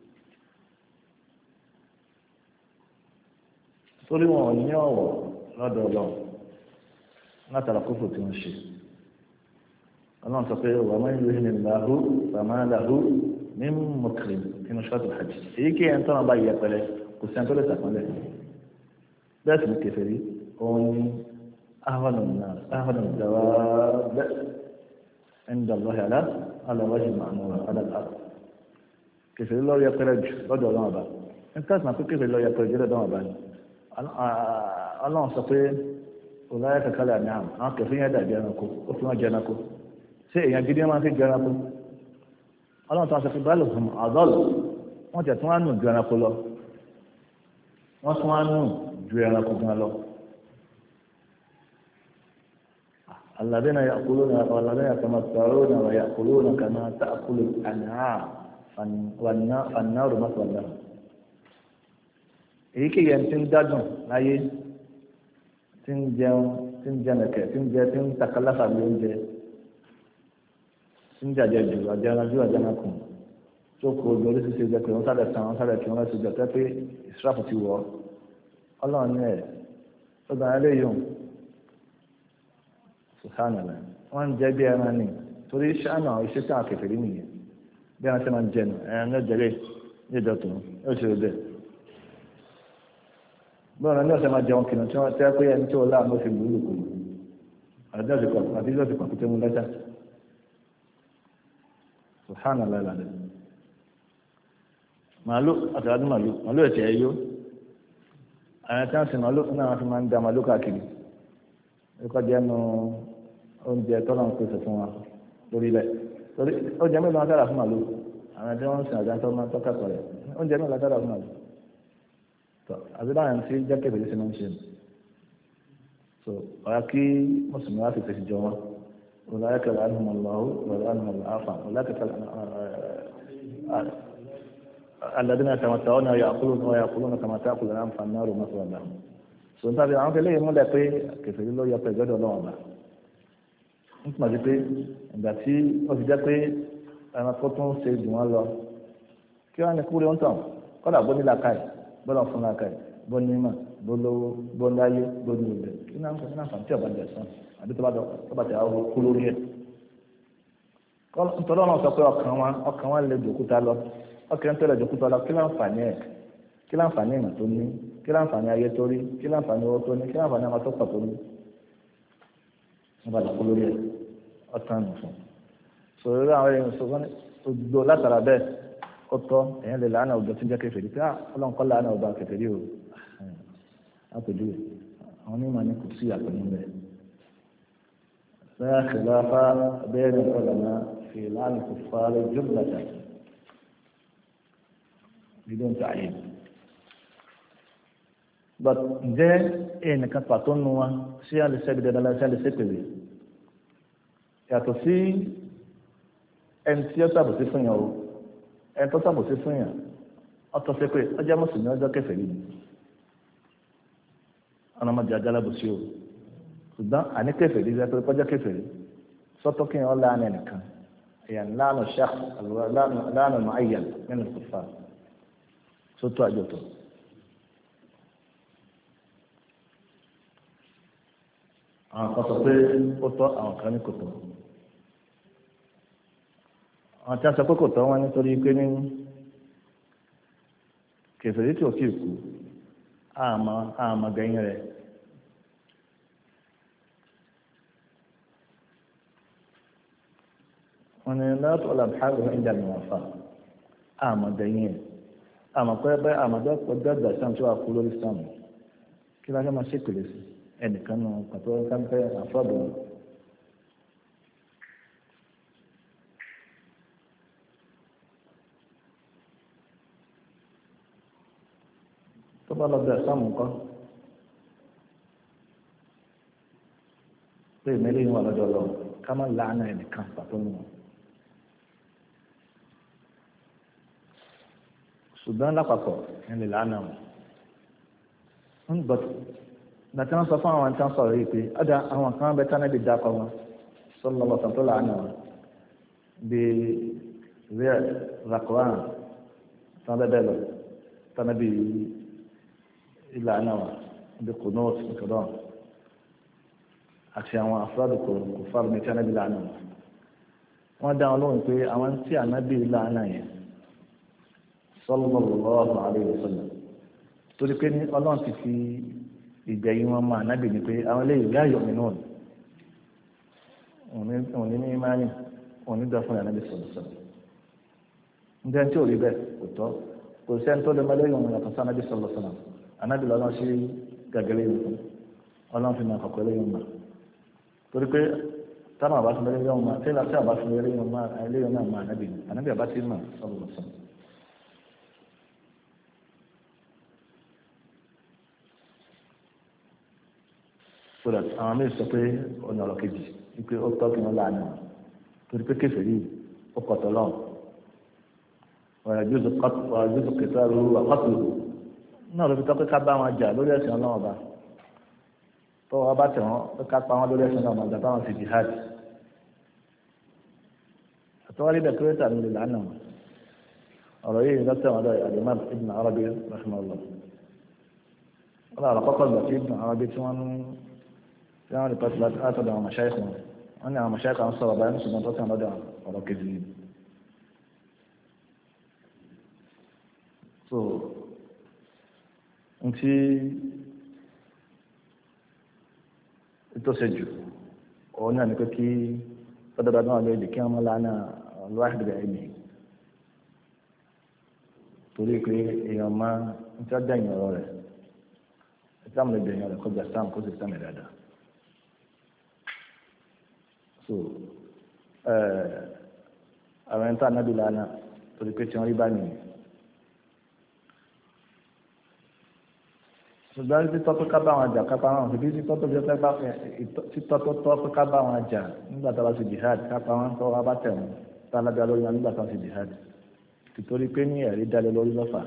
torí wọn ò ní ọ̀wọ̀ lọ́dọ̀ Ọlọ́run látara kófò tí wọ́n ṣe Ọlọ́run sọ pé wà máa ń lo ìhìn ìlàhú bàmá làhú ní mọ̀kìrìm nínú ṣọ́ọ̀tù hajj èyí kí ẹni tọ́nà bá yẹ pẹ̀lẹ́ kò sí ẹni tó lè sàpọ́nlẹ̀ bẹ́ẹ̀ sì ní kèfèrí òun ní ahọ́nù náà ahọ́nù ìjọba bẹ́ẹ̀ ẹni dàgbọ́ yàrá alọ́wọ́sì màmú adàlá kèfèrí lọ́ọ́ yẹ pẹ̀lẹ́ jù lọ́dọ̀ Ọlọ́run ọba ẹni tẹ́sán náà pé kèfèrí lọ́ọ́ yẹ pẹ̀lẹ́ jù lọ́dọ̀ ọba ni Ọlọ́run sọ pé ọláyà kankanlẹ̀ àmì àmì àwọn kẹfẹ́ yẹn dàbí ẹranko ó fi wọ́n jẹ ẹranko ṣé èèyàn gidi máa ń fi jẹ ẹranko Ọlọ́run tó wá sọ pé báyìí lòun àdọ́lù wọ́n tẹ̀ tún wá nù ju ẹranko lọ wọ́n tún wá nù ju ẹranko gan lọ. الذين يأكلون والذين يتمتعون ويأكلون كما تأكل الأنعام فالنار مثوى لهم èyí kì í yẹn ti ń dádùn láyé tí ń jẹun tí ń jẹnẹkẹ tí ń jẹ tí ń takalafa bí oúnjẹ tí ń jàjẹ jù àjẹrájú àjẹnàkùn tó kó ojú orí ṣíṣe jẹ pé wọn sáré tán wọn sáré kí wọn lọ sí jọ tẹ pé ìsirafu ti wọ Ọlọ́run ní ẹ tó gbà ẹ léyìn sùhánà rẹ wọn ń jẹ bí ẹran ní torí ṣáná iṣẹ́ tí àwọn kẹfìrí nìyẹn bí wọn ṣe máa ń jẹnu ẹran náà jẹrẹ ní ìjọ tó ó ṣe bẹ́ẹ̀ bọ́ọ̀nà ní ọ̀sẹ̀ máa jẹun kìnnà tí wọ́n tẹ́ pé ẹni tí ó láàmú fi lù ú lùkù àti ìjọ́ ti pàkúté mú lẹ́tà sùhánà lálẹ́ màálù àtàràdú màálù màálù ẹ̀tẹ̀ ẹ̀yọ́ àwọn tí wọ́n sì màálù náà wọ́n fi máa ń da màálù káàkiri ẹ̀kọ́ jẹ́ nu oúnjẹ tọ́lá ń pèsè fún wa lórí bẹ́ẹ̀ torí oúnjẹ mélòó wọn dára fún màálù àwọn tí wọ́n ń sìn àjá tó máa ń tọ́ka pẹ̀lẹ́ oúnjẹ mélòó dára fún màálù àti báyìí tí jẹ́ kébèrè sí máa ń ṣe so ọ̀rá kí mùsùlùmí wá sì fèsì jọ wọn أولئك لعنهم الله ولعنهم العافى أولئك الذين يتمتعون ويأكلون ويأكلون كما تأكل الأنعام فالنار مثوى لهم. sọ̀tà bí àwọn kẹlẹ́ yìí múlẹ̀ pé kẹfẹ́rí ló yọ pé ìgbẹ́dọ̀ ọlọ́wọ́n bá ń túmọ̀ sí pé ìgbà tí ó ti jẹ́ pé ẹranko tó ń ṣe jù wọ́n lọ kí wọ́n ní kúrẹ́ ń tàn kọ́dà bó ní làákàyè bó lọ fún làákàyè bó ní mà bó lówó bó láyé bó ní ilẹ̀ kí náà ń sọ náà fàǹtí ọ̀bá jẹ̀ sàn àbí tó bá tẹ̀ àwọn kú lórí ẹ̀. nítorí wọn sọ pé ọkàn wọn ọkàn wọn lè jòkúta lọ ọkàn tó lè jòkúta lọ kí láǹfààní ẹ̀ kí láǹfààní ìmọ̀ tó ní kí láǹfààní ayé tó rí kí láǹfààní owó tó ní kí láǹfààní ọmọ tó pọ̀ tó ní wọn bá dàkú lórí ẹ̀ ọ̀tàn nù fún un. sọ̀rọ̀ àwọn èèyàn sọ fún gbogbo látara bẹ́ẹ̀ ó tọ́ èèyàn lè làánà ọ̀dọ́ tí ń jẹ́ kèfèrí pé ọlọ́run kọ́ làánà ọ̀dọ́ kèfèrí o àpèjúwe àwọn onímọ̀ ní kò sí àpèjú bẹ́ẹ̀. لا خلاف بين العلماء في لعن الكفار جملة بدون تعيين. but ǹjẹ́ ẹnìkan pàtó nu wa ṣé a lè ṣẹ́bi dandan láti ṣe a lè ṣe pèlè yàtọ̀ sí ẹni tí ó ṣàbòsí fún yàn o ẹni tó ṣàbòsí fún yàn ọtọ́ sí pé ọjọ́ mùsùlùmí ọjọ́ kèfèrí ni ọ̀nà ọmọdé ajálábòsí o ṣùgbọ́n àní kèfèrí rẹ pé kọjá kèfèrí sọ́tọ́ kí wọ́n lánà ẹnìkan èèyàn lánà ṣáà lánà mu'ayyan nínú kùfà sótó àjọtọ̀. àwọn kan sọ pé ó tọ́ àwọn kan ní kò tọ́ àwọn tí a sọ pé kò tọ́ wọn nítorí pé ní kèfèrí tí ò tí ì kú àmọ́ àmọ́ gẹ̀yìn rẹ̀. wọ́n ní látọ̀ làbáàrò ìjà ní wọ́n fà àmọ́ gẹ̀yìn rẹ̀ àmọ́ pé bẹ́ẹ̀ àmọ́ bẹ́ẹ̀ pọ̀ dọ́gba sáà tí wàá kú lórí sáàmù kí lásán máa ṣèkèlè sí ẹnìkan nù pàtó káńpẹ́ àfọ́bù. tó bá lọ bẹ̀rẹ̀ sáàmù kọ́ pé ìmẹ́lẹ́ yìí wà lọ́dọ̀ lọ ká má láàánú ẹnìkan pàtó nù. ṣùgbọ́n lápapọ̀ ẹni làánà wọn ń gbọ́dọ̀ gbàtí wọ́n sọ fún àwọn tí wọ́n sọ̀rọ̀ yìí pé ọ̀dà àwọn kan bẹ tánà bí dákọ̀ wọn sọ́nà lọ́sàn tó làánà wọn bí rẹ̀ rakoran tán bẹ́ẹ̀ lọ tánà bí ìlànà wọn bí kùnúùtù nìkọ̀dọ̀ àti àwọn afúrádù kò fáwọn ní tánà bí làánà wọn. wọ́n dá wọn lóhùn pé àwọn tí ànábì làánà yẹn sallallahu alaihi wasallam torí pé ní ọlọ́run ti fi ìgbẹ̀yìn wọn máa nábì ní pé àwọn eléyìí láàyò mi náà òní ní imáyì òní dọ̀ fún ànábì sọ̀rọ̀ sọ̀rọ̀ ǹjẹ́ tí ò rí bẹ́ẹ̀ kò tọ́ kò sẹ́ni tó lè mọ lẹ́yìn òun yàtọ̀ sí ànábì sọ̀rọ̀ sọ̀rọ̀ ànábì lọ́nà sí gàgẹ́rẹ́ yìí fún ọlọ́run fi máa kọ̀kọ́ lẹ́yìn mà torí pé táwọn àbá fún lẹ́yìn òun máa tẹ́lá tí àbá fún lẹ́yìn òun máa lẹ́yìn náà máa ànábì ànábì àbá ti mà sọ̀rọ̀ sọ̀rọ̀. sọ̀rọ̀ àwọn míì sọ pé ọ̀nà ọ̀rọ̀ kejì wípé ó tọ́ kí wọ́n láàánú torí pé kèfèrí ó kọ̀tọ̀ lọ́wọ́ ọ̀rọ̀ ìjọsìn kẹta ru àkọ́tù náà ló fi tọ́ pé ká bá wọn jà lórí ẹ̀sìn ọlọ́wọ́ bá tọ́wọ́ bá tẹ̀ wọ́n pé ká pa wọn lórí ẹ̀sìn ọlọ́wọ́ bá táwọn fi jihad àtọ́wárí bẹ́ẹ̀ kírẹ́tà ló lè lánàá wọn ọ̀rọ̀ yìí lọ́tẹ̀ wọn lọ́yọ̀ Al-Imam Ibn Arabi rahimahullah wọn làwọn àkọ́kọ́ ìgbà tí Ibn Arabi tí wọ́n tí wọ́n rí pàtó látọ̀dọ̀ àwọn mọ̀ṣáìkì wọn wọ́n ní àwọn mọ̀ṣáìkì àwọn sọ̀rọ̀ báyìí ṣùgbọ́n tó tàn lọ́dọ̀ ọ̀rọ̀ kejì yìí. so n tí tó ṣe jù òun náà ní pé kí ọ̀dọ̀dọ̀ náà lè kí wọ́n lánà lọ́wọ́ àdìgbà ẹ̀mí torí pé èèyàn máa ń tí wọ́n dẹ̀yìn ọ̀rọ̀ rẹ̀ ìtààmù lè dẹ̀yìn ọ̀rọ̀ kọjá sáàmù kó sì sáàmù dáadáa. so àwọn ẹni tó ànábì lánàá torí pé tí wọ́n rí bá nìyẹn ṣùgbọ́n títọ́ tó ká bá wọn jà kápá wọn ṣùgbọ́n títọ́ tó jẹ́ pé títọ́ tó tọ́ tó ká bá wọn jà nígbà tó bá ṣe jihad kápá wọn tó wá bá tẹ̀ wọn tá alága lórí wọn nígbà tó ṣe jihad tìtorí pé ní ẹ̀rí dalẹ̀ lórí lọ́fà.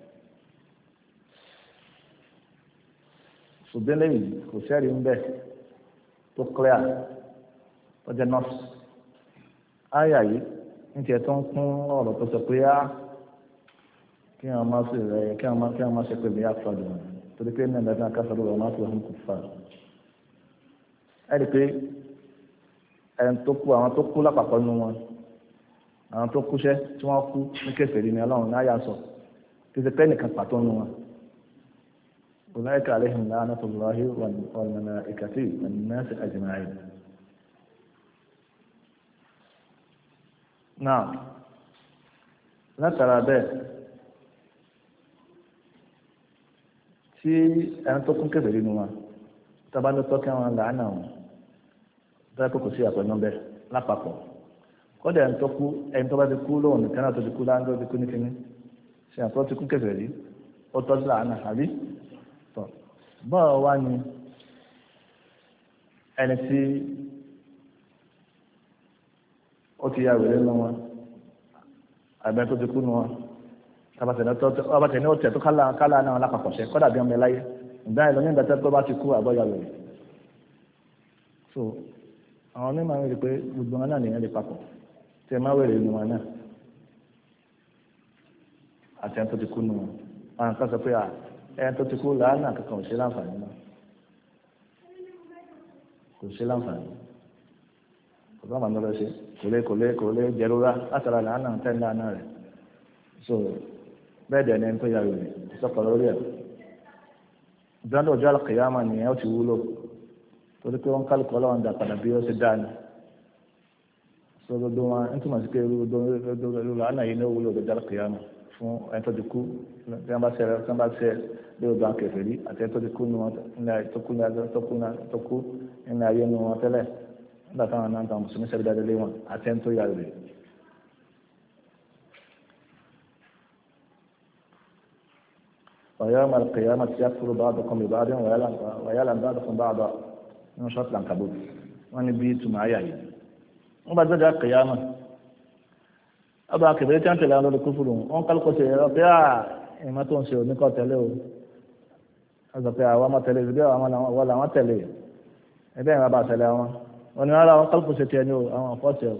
ṣùgbọ́n lẹ́yìn kò sẹ́rí ń bẹ̀ tó clear tó jẹ́ nọ́ọ̀sì. áyà yìí ń tiẹ̀ tó ń kún ọ̀rọ̀ tó sọ pé á kí wọn máa ṣe rẹ kí wọn máa kí wọn máa ṣe pé bí àfọdù wọn torí pé ní ẹgbẹ́ náà káfíńtà lọ́wọ́ máa fi hàn kó fà ẹ rí i pé ẹni tó kú àwọn tó kú lápapọ̀ nínú wọn àwọn tó kúṣẹ́ tí wọ́n kú ní kèfèrí ni ọlọ́run náà yà sọ kí ṣe pé nìkan pàtó nínú wọn ulaika alaihim la'natullahi wal malaikati wan nasi ajma'in. náà látara bẹ́ẹ̀ tí ẹni tó kún kèfèrí nínú wọn tábà ló tọ́ kí wọn làánà wọn bẹ́ẹ̀ kò kò sí àpẹẹrẹ bẹ́ẹ̀ lápapọ̀ kọ́dà ẹni tó kú ẹni tó bá ti kú lóhùn nìkan náà tó ti kú láńdó ti kú ní kínní ṣe àpò ti kún kèfèrí ó tọ́ sí làánà àbí tọ́ bọ́ọ̀ wá ní ẹni tí ó ti ya wèrè nínú wọn àbẹ́ tó ti kú nínú wọn tabatẹ̀ ní ọ̀tẹ̀ tó kálá náà lápapọ̀ ṣe kọ́dà bí ọmọ ẹ láyé ìgbà ìlú ní ìgbàtẹ́ tó bá ti kú àbọ̀yà wèrè so àwọn onímọ̀ àwọn èrè pé gbogbo wọn náà nìyẹn lè papọ̀ tí ẹ má wèrè nínú wọn náà àti ẹni tó ti kú nínú wọn àwọn kan sọ pé ẹni tó ti kú làánà kankan ò ṣe láǹfààní náà kò ṣe láǹfààní kò bá màá lọ ṣe kò lè kò lè kò lè jẹrora látara làánà tẹ́ ńlá rẹ̀ so bẹ́ẹ̀ dẹ̀ ni ẹni tó yà wèrè ìsọ̀kọ̀ lórí ẹ̀ ìdájọ́ ọjọ́ àlùkìyámà nìyẹn ó ti wúlò torí pé wọ́n kálukọ́ lọ́wọ́n dà padà bí ó ṣe dá ni so gbogbo wọn ń túmọ̀ sí pé gbogbo làánà yìí ní ó wúlò ọjọ́ àlùkìyámà fún ẹni tó ti kú tí wọ́n bá ṣe tí wọ́n bá ṣe bí ó bá ń kẹfẹ́ rí àti ẹni tó ti kú ní wọn tó kú tó kú nínú ayé ní wọn tẹ́lẹ̀ nígbà táwọn náà táwọn mùsùlùmí ṣẹ́bi dáadé lé wọn àti ẹni tó yà wèrè. ويوم القيامة يكفر بعضكم ببعض ويلعن بعضكم بعضا من شرط العنكبوت وأنا بيت معي وبعد ذلك القيامة أبا كبير كانت لأنه الكفر وقال قصي يا ما تنسي ونقاط له هذا بيا وما تلي بيا ولا ما تلي بيا ما بعث له وأنا على وقال قصي تانيو أما فاصل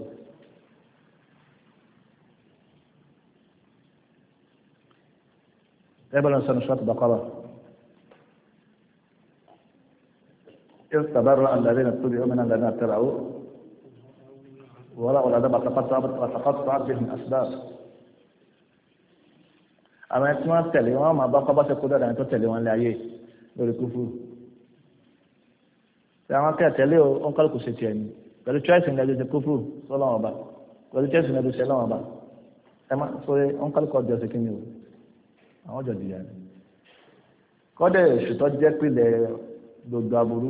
قبل أن سنشرط بقرة إذ تبرأ الذين اتبعوا من الذين اتبعوا ورأوا العذاب وتقطعت بهم الأسباب أما أنتم تلوا ما بقى بس كذا أنتم تلوا لأيه بالكفر فأما كتلوا أنقل كسيتين قالوا تشايس إن هذا الكفر صلى الله عليه وسلم قالوا تشايس إن هذا صلى الله عليه وسلم أما سوى أنقل كود جالسين àwọn ọjọ́ ìdíyà ni kọ́dẹ̀ ṣùtọ́ jẹ́ pìlẹ̀ gbogbo aburú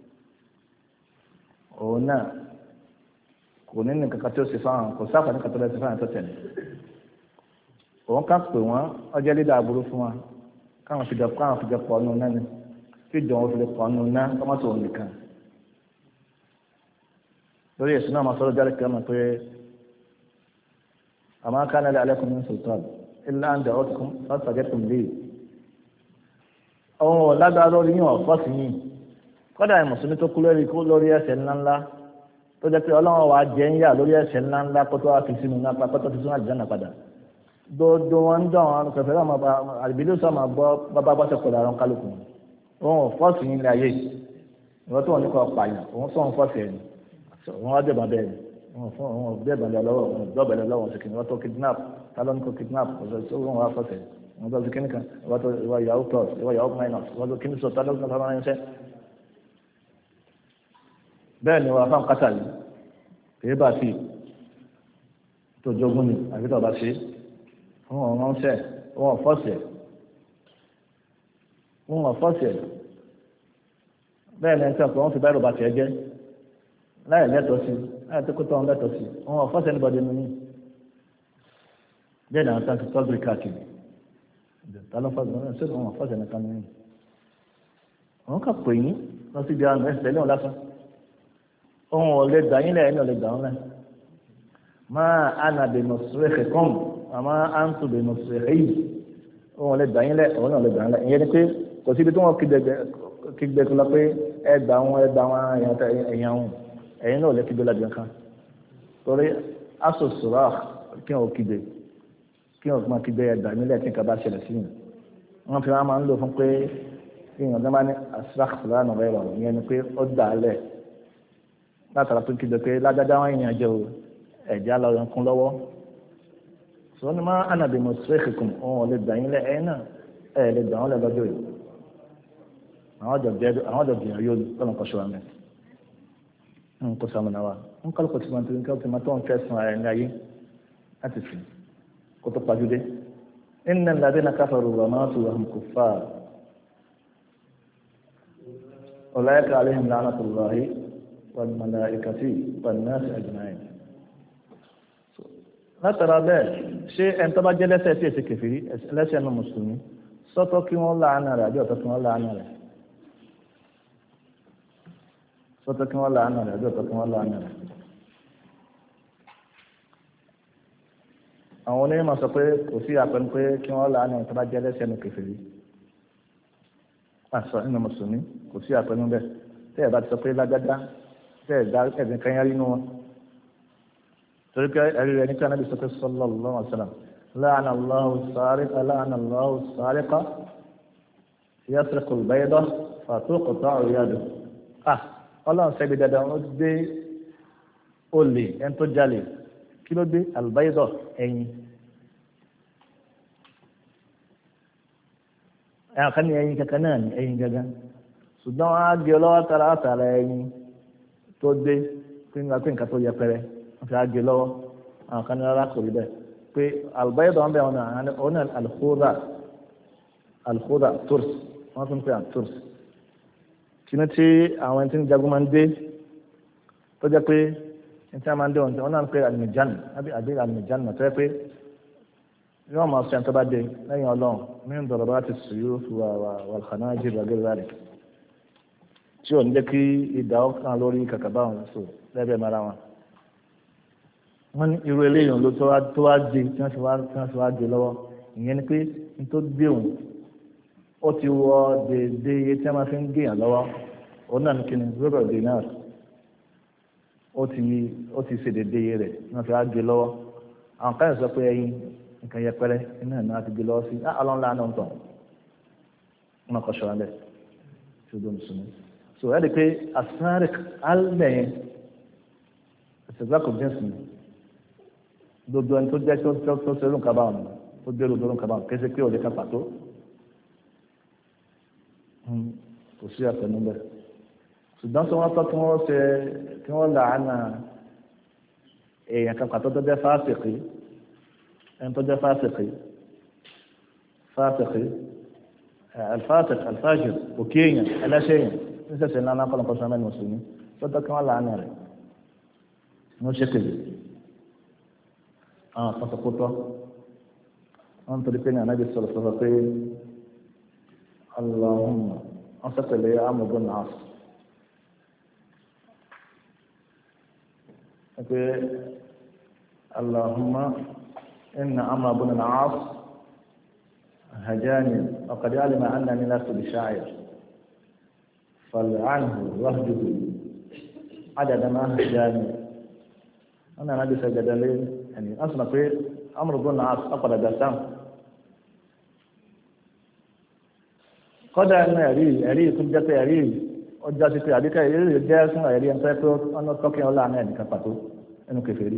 òun náà kò ní nǹkan kan tí ó ṣe fáwọn kò sáfà ní kan tó lẹ́sẹ̀ fáwọn tó tẹ̀lé òun ká pè wọ́n ọjọ́ lídà aburú fún wa káwọn fi jọ káwọn fi jọ pọ̀ ọ́nù náà ni kí ìjọ wọn fi lè pọ̀ ọ́nù náà kọ́mọ́tò òun nìkan lórí ẹ̀sùn náà máa sọ̀rọ̀ jáde kí wọ́n mọ̀ pé àmọ́ ká náà lé alẹ́ kún ní sultan ilá ń dà ọ́tún lọ́sàgẹ́tùm lè ọ̀hún ọ̀lágbá lórí yín ọ̀fọ́ sí yín kọ́dà mùsùlùmí tó kú lórí kú lórí ẹ̀ṣẹ̀ ńláńlá tó jẹ́ pé ọlọ́run wa jẹ́ ń yà lórí ẹ̀ṣẹ̀ ńláńlá kó tó wá fi sínú náà kó tó fi sínú àjẹ́ náà padà dodo wọn ń dán àwọn kẹfẹ́ náà máa àbílẹ̀ sọ máa gbọ́ bábá bá ṣẹ̀kọ̀ làwọn kálukú òun ọ̀fọ́ sí yín lé ayé ìwọ́n tó wọn ní kọ́ pààyàn òun sọ òun fọ́ọ̀sì ẹ̀ òun wá dẹ̀bà bẹ́ẹ̀ wọn fún àwọn bẹ́ẹ̀ bẹ̀rẹ̀ lọ́wọ́ wọn dọ́bẹ̀rẹ̀ lọ́wọ́ ṣe kìnnìún wọ́n tó kidnap talon kó kidnap ọ̀sẹ̀ tó wọ́n wá fọ́sẹ̀ wọ́n tó kìnnì kan wọ́n tó ìwà yahoo plus ìwà yahoo minus wọ́n tó kìnnì sọ talon kan fọ́nrán ẹ̀ṣẹ́. bẹ́ẹ̀ ni wọ́n fáwọn kátà yìí kìí bá sí tó jogún ni àbí tó bá ṣe wọ́n wọ́n ṣẹ́ wọ́n fọ́sẹ̀ wọ́n fọ́sẹ̀ bẹ́ẹ̀ ni ẹ̀ṣẹ́ wọ́n fi bẹ́ẹ̀ rọ̀ bá tiẹ̀ jẹ́ láì lẹ́tọ̀ọ́ sí láì tó kó tó wọn lẹ́tọ̀ọ́ sí wọn ò fọ́sẹ̀ níbọ̀dé nínú yìí bẹ́ẹ̀ ni àwọn táǹkì tọ́jú káàkiri ta ló fọ́sẹ̀ wọn ṣé wọn ò fọ́sẹ̀ nìkan nínú yìí àwọn kà pè yín lọ sí ibi àwọn ẹ̀sìn tẹ̀lé wọn lásán ohun ọ̀lẹ́ gbà yín lẹ́yìn ọ̀lẹ́ gbà wọn lẹ́yìn máa ana bẹ̀ mọ̀sùlùmí kọ́m àmọ́ àǹtù bẹ̀ mọ̀sùlùmí ohun ọ̀lẹ́ gbà yín lẹ́ ọ̀hún ọ̀lẹ́ gbà yín lẹ́ ìyẹn ni pé kò síbi tí wọ́n kígbe tó lọ pé ẹ gbà wọn ẹ gbà wọn ẹ̀yàn wọn ẹ̀yin náà lè kígbe lábẹ́ kan torí aṣọ sọ̀rọ̀ kí wọn kígbe kí wọn máa kígbe ẹgbà nílẹ̀ tí nǹkan bá ṣẹlẹ̀ sí yìí wọn fi wọn máa ń lò fún pé kí wọn dábàá ní asrak fúlànà rẹ rọrùn ìyẹn ni pé ó dà á lẹ̀ látara tó kígbe pé ládájá wọn yìnyín àjẹ o ẹ̀já lọ yẹn kún lọ́wọ́ sọ ni máa ànàbì mọ̀síríkìkùn òun ò lè gbà yín lẹ̀ ẹ̀yin náà ẹ̀ lè gbà wọn lẹ̀ lọ́jọ́ yìí àwọn ọjọ́ gbìyànjú yóò lọ́nà kọ́ṣọ́ wa mẹ́ kó sàmùnà wa ń kálukú tí wọn ti ń kálukú tí wọn tó ń fẹ́ sùn ara ẹni ayé láti fi kó tó pàjùdé innal ladhina kafaru wa matu wa hum kuffar ulaika alayhim la'natullahi wal malaikati wan nasi ajma'in. látara bẹ́ẹ̀ ṣé ẹni tó bá jẹ́ lẹ́sẹ̀ tí èsì kẹfìrí lẹ́sẹ̀ ẹnu mùsùlùmí sọ́tọ̀ kí wọ́n láàánà rẹ̀ àbí ọ̀tọ̀ kí wọ́n láàánà rẹ̀ sọ́tọ̀ kí wọ́n láàánà rẹ̀ àbí ọ̀tọ̀ kí wọ́n láàánà rẹ̀. àwọn onímọ̀ sọ pé kò sí àpẹẹrẹ pé kí wọ́n láàánà rẹ̀ tó bá jẹ́ lẹ́sẹ̀ ẹnu kẹfìrí àṣọ ẹnu mùsùlùmí kò sí àpẹẹrẹ bẹ́ẹ̀ tẹ́ ẹ̀ bá ti sọ pé lágbádá tẹ́ ẹ̀ dá ẹ̀dín kanyárí nínú wọn torí pé ẹ̀rí rẹ̀ ní kí anábì sọ pé sallallahu alaihi wasallam la'ana Allahu as-sariqa la'ana Allahu as-sariqa yasriqu al-bayda fatuqta'u yaduhu. ah ọlọ́run sẹ́bi dandan ó dé olè ẹni tó jalè kí ló dé al-bayda ẹyin ẹ̀yàn kan ní ẹyin kankan náà ní ẹyin gangan ṣùgbọ́n wọn á gé ọlọ́wọ́ tara àtàrà ẹyin tó dé pé nǹkan tó yẹpẹrẹ wọn fi á gé lọ́wọ́ àwọn kan ní rárá kò rí bẹ́ẹ̀ pé albayda wọn bẹ wọn náà wọn náà alkhuda alkhuda turs wọn tún pè à turs kìíní tí àwọn ẹni tí ń jagun máa ń dé tó jẹ́ pé ẹni tí wọn máa ń dé wọn náà ń pè alimijan àbí àbí alimijan náà tó yẹ pé yóò máa sọ ẹni tó bá dé lẹ́yìn Ọlọ́run min darabati suyuf wà wal khanajir wa ghayr dhalik tí ò ní jẹ́ kí ìdá ọkàn lórí kàkà báwọn sọ lẹ́bẹ̀ẹ́ mara wọn. wọ́n ní irú eléyìí ló tó wá tó wá dé tí wọ́n fi wá tí wọ́n fi wá dé lọ́wọ́ ìyẹn ni pé n tó dé òun ó ti wọ déédéé iye tí wọ́n máa fi ń gé yàn lọ́wọ́ òun náà ní kíni rọ́bà dinar ó ti ó ti ṣe déédéé iye rẹ̀ wọ́n fi wá gé lọ́wọ́ àwọn káyọ̀ sọ pé ẹyin nǹkan yẹpẹrẹ iná ẹ̀ náà ti gé lọ́wọ́ sí ọlọ́run láàánú ń tàn wọn kọ́ ṣọ́ra bẹ́ẹ̀ tí ó dó mùsùlùmí so ẹ̀ ẹ́ di pé asarik alẹ́yìn ìṣèjọba jẹ́sìn gbogbo ẹni tó jẹ́ tó tó tó ṣerú nǹkan báwọn tó dé lóòótọ́ nǹkan báwọn kéṣe pé òde kan pàtó kò sí àtẹnu bẹ́ẹ̀ ṣùgbọ́n tí wọ́n tọ́ kí wọ́n ṣe kí wọ́n là á na èèyàn kan pàtó tó jẹ́ fásìkì ẹni tó jẹ́ fásìkì fásìkì alfásìkì alfájìr òkè èèyàn ẹlẹ́ṣẹ̀ èèyàn ní sẹ̀sẹ̀ ńlá náà kọ́nà kọ́sọ́ mẹ́rin mùsùlùmí tó tọ́ kí wọ́n là á na rẹ̀ ní ó ṣe kébì àwọn àpàtàkùtọ̀ wọn torí pé ní anábì sọ̀rọ̀ sọ̀rọ̀ pé Allahumma wọn sọ̀tẹ̀lé amúgbó náà pé Allahumma inna amúgbó náà hajani ọ̀kadì alima annani lastu bi sha'ir fal'anhu wahjuhu adada ma hajani wọn náà anábì sọ̀rọ̀ gàdálé ẹni wọn sọ pé amúrúgbó náà ọ̀padà gàtàn kọ́dà ẹnu ẹ̀rí ẹ̀rí tó jẹ́ pé ẹ̀rí ọjà sí pé àdékà ẹ̀rí rẹ̀ jẹ́ fún ẹ̀rí ẹni pé ọ̀nà tọ́kì ọ̀la náà nìkan pàtó ẹnu kèfèrí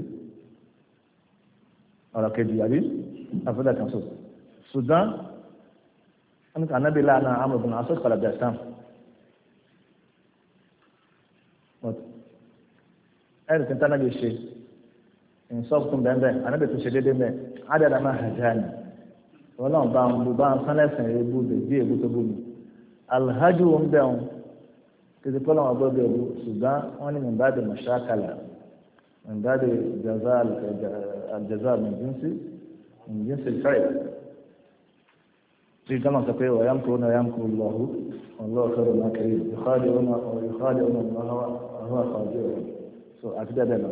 ọ̀rọ̀ kejì àbí àfẹ́lẹ́ kan so ṣùgbọ́n wọn kà nábì láàánú amúrúgbó náà ọ̀sọ̀ ọ̀padà gàtàn ẹ̀rí tí ń tánà lè ṣe nsọ́kùn bẹ́ẹ̀ anábì tó ṣe déédéé bẹ́ẹ̀ ádàdà máa hàn jáde wọn náà bá ń bu bá ń sánlẹ̀sìn ebú bẹ̀ bí ebú tó bú mi alhajú ń bẹ̀ wọn títí kọ́ làwọn gbọ́ bẹ̀ ebú ṣùgbọ́n wọ́n ní min ba'di mashakala min ba'di aljaza min jinsi min jinsi al-fi'l في كما تقول ويمكرون ويمكر الله والله خير الماكرين يخادعون ويخادعون الله وهو خادعهم سو أكدنا